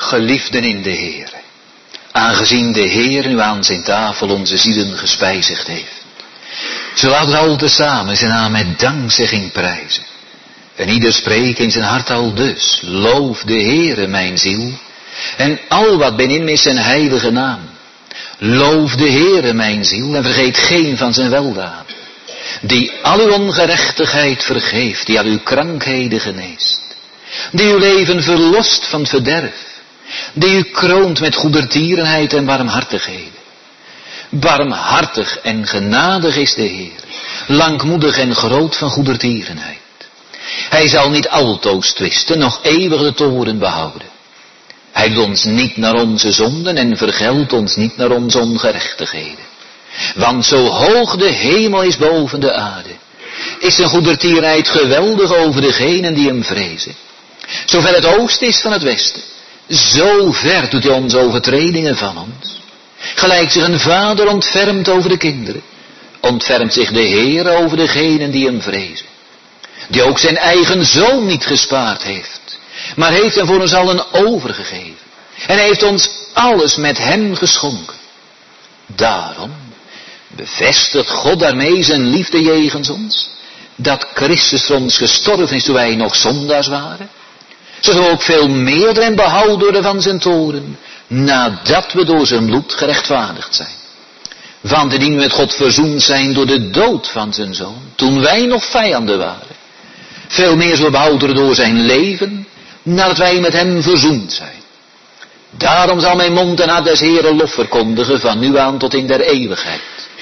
A: Geliefden in de Heere, aangezien de Heer nu aan zijn tafel onze zielen gespijzigd heeft, zo laten we al tezamen zijn naam met dankzegging prijzen. En ieder spreekt in zijn hart al dus, loof de Heere mijn ziel, en al wat binnen me is zijn heilige naam. Loof de Heere mijn ziel en vergeet geen van zijn weldaden, die al uw ongerechtigheid vergeeft, die al uw krankheden geneest, die uw leven verlost van het verderf, die u kroont met goedertierenheid en barmhartigheden. Barmhartig en genadig is de Heer, langmoedig en groot van goedertierenheid. Hij zal niet altoos twisten, nog eeuwig de toorn behouden. Hij doet ons niet naar onze zonden en vergeldt ons niet naar onze ongerechtigheden. Want zo hoog de hemel is boven de aarde, is zijn goedertierenheid geweldig over degenen die hem vrezen. Zover het oosten is van het westen, zo ver doet hij onze overtredingen van ons. Gelijk zich een vader ontfermt over de kinderen, ontfermt zich de Heer over degenen die hem vrezen. Die ook zijn eigen zoon niet gespaard heeft, maar heeft hem voor ons allen overgegeven. En heeft ons alles met hem geschonken. Daarom bevestigt God daarmee zijn liefde jegens ons, dat Christus voor ons gestorven is toen wij nog zondaars waren. Zodat we ook veel meer en behouden worden van zijn toorn, nadat we door zijn bloed gerechtvaardigd zijn. Want indien we met God verzoend zijn door de dood van zijn zoon, toen wij nog vijanden waren, veel meer zullen we behouden worden door zijn leven, nadat wij met hem verzoend zijn. Daarom zal mijn mond en hart des Heeren lof verkondigen, van nu aan tot in der eeuwigheid.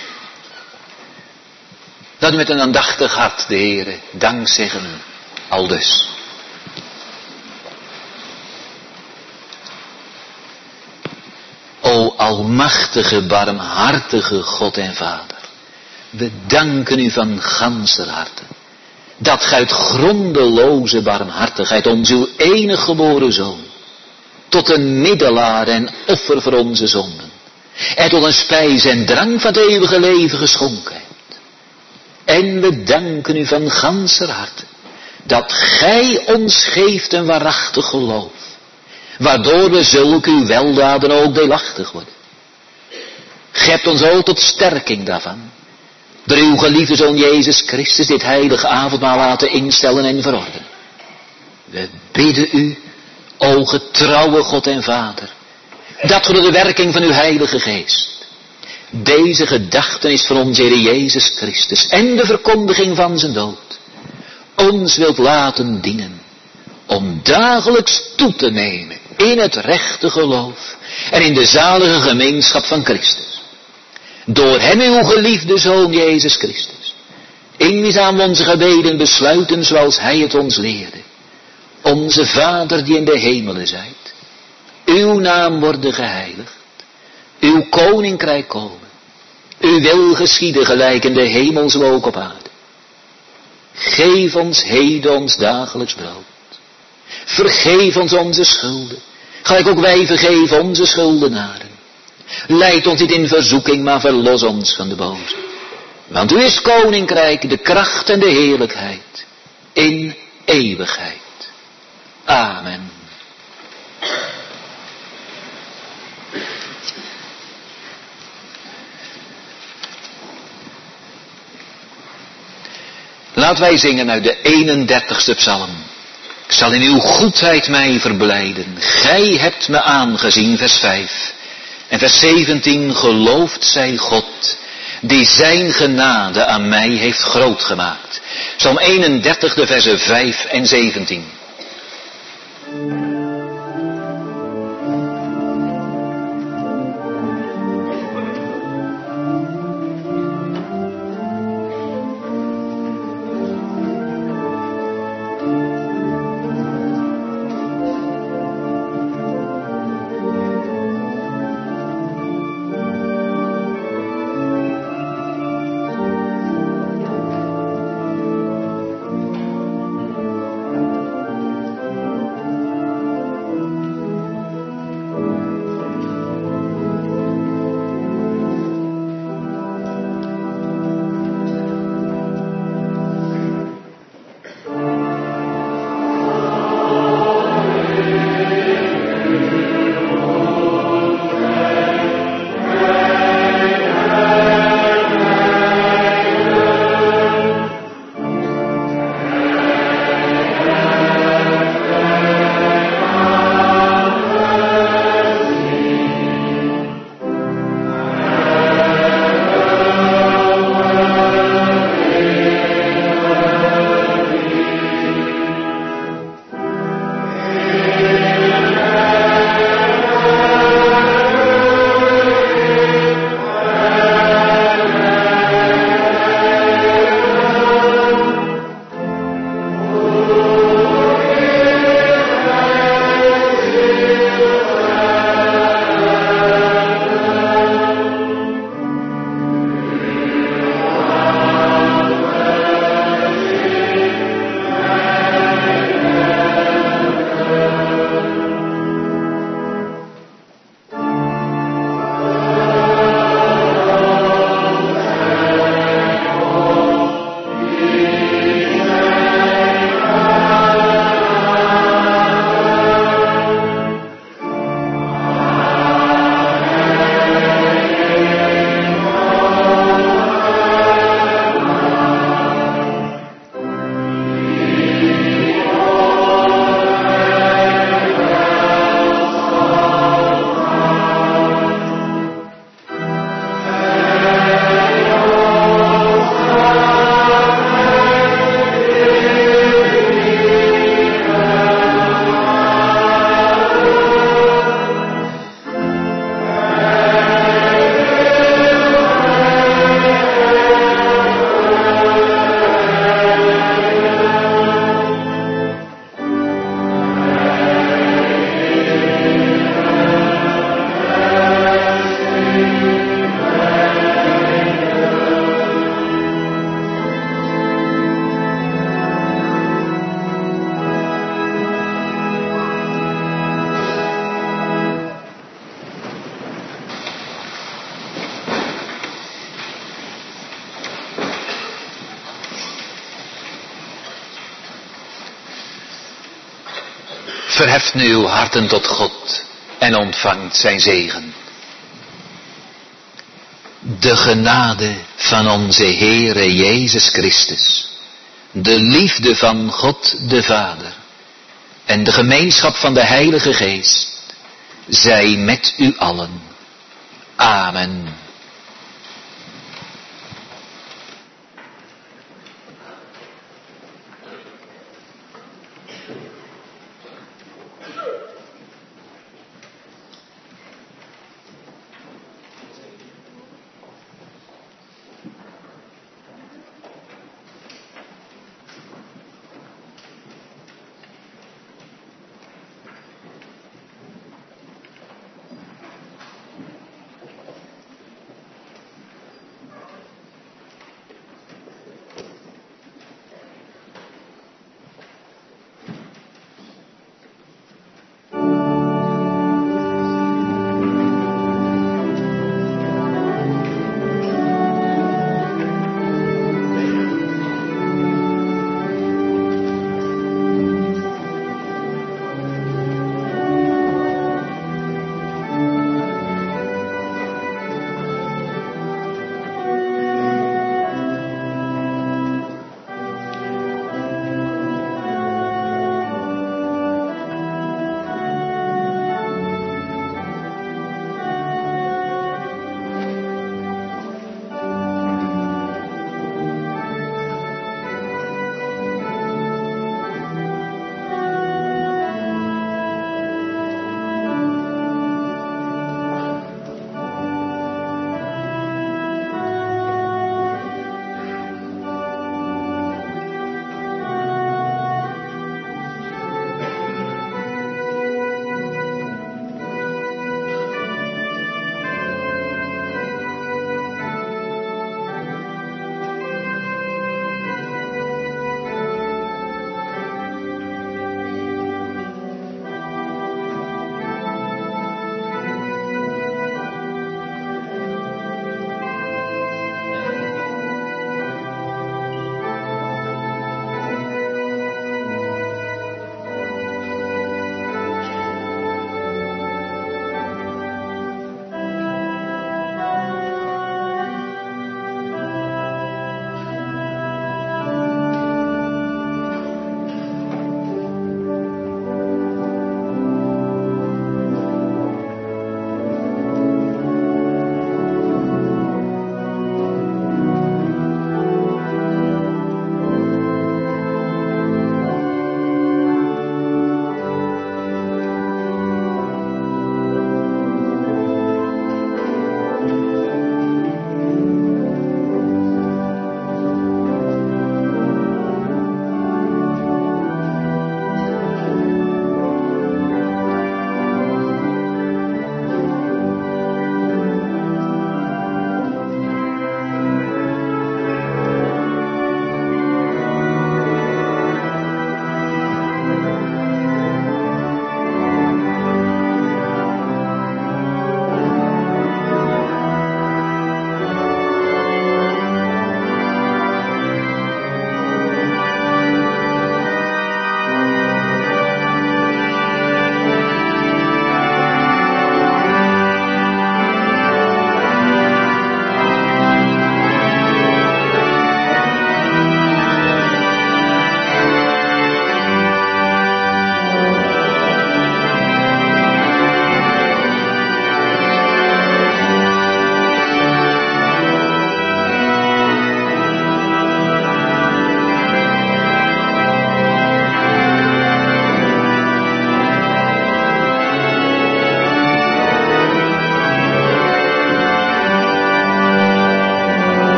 A: Dat u met een aandachtig hart de Heere dank zeggen, aldus. O almachtige, barmhartige God en Vader, we danken u van ganser harte, dat gij uit grondeloze barmhartigheid ons uw enige geboren Zoon, tot een middelaar en offer voor onze zonden, en tot een spijs en drank van het eeuwige leven geschonken hebt. En we danken u van ganser harte, dat gij ons geeft een waarachtig geloof, waardoor we zulke uw weldaden ook deelachtig worden. Gij hebt ons ook tot sterking daarvan, door uw geliefde Zoon Jezus Christus dit heilige avondmaal laten instellen en verordenen. We bidden u, o getrouwe God en Vader, dat door de werking van uw heilige geest deze gedachtenis van onze Heer Jezus Christus en de verkondiging van zijn dood ons wilt laten dienen om dagelijks toe te nemen in het rechte geloof en in de zalige gemeenschap van Christus. Door hem uw geliefde Zoon Jezus Christus, in wie we onze gebeden besluiten zoals hij het ons leerde. Onze Vader die in de hemelen zijt, uw naam worden geheiligd, uw koninkrijk komen, uw wil geschieden gelijk in de hemel zo ook op aarde. Geef ons heden ons dagelijks brood. Vergeef ons onze schulden, gelijk ook wij vergeven onze schuldenaren. Leid ons niet in verzoeking, maar verlos ons van de boze. Want u is koninkrijk, de kracht en de heerlijkheid, in eeuwigheid. Amen. Laten wij zingen uit de 31ste psalm. Ik zal in uw goedheid mij verblijden. Gij hebt me aangezien, vers 5. En vers 17, geloofd zij God, die zijn genade aan mij heeft groot gemaakt. Psalm 31, de versen 5 en 17. verheft nu uw harten tot God en ontvangt zijn zegen. De genade van onze Heere Jezus Christus, de liefde van God de Vader en de gemeenschap van de Heilige Geest, zij met u allen. Amen.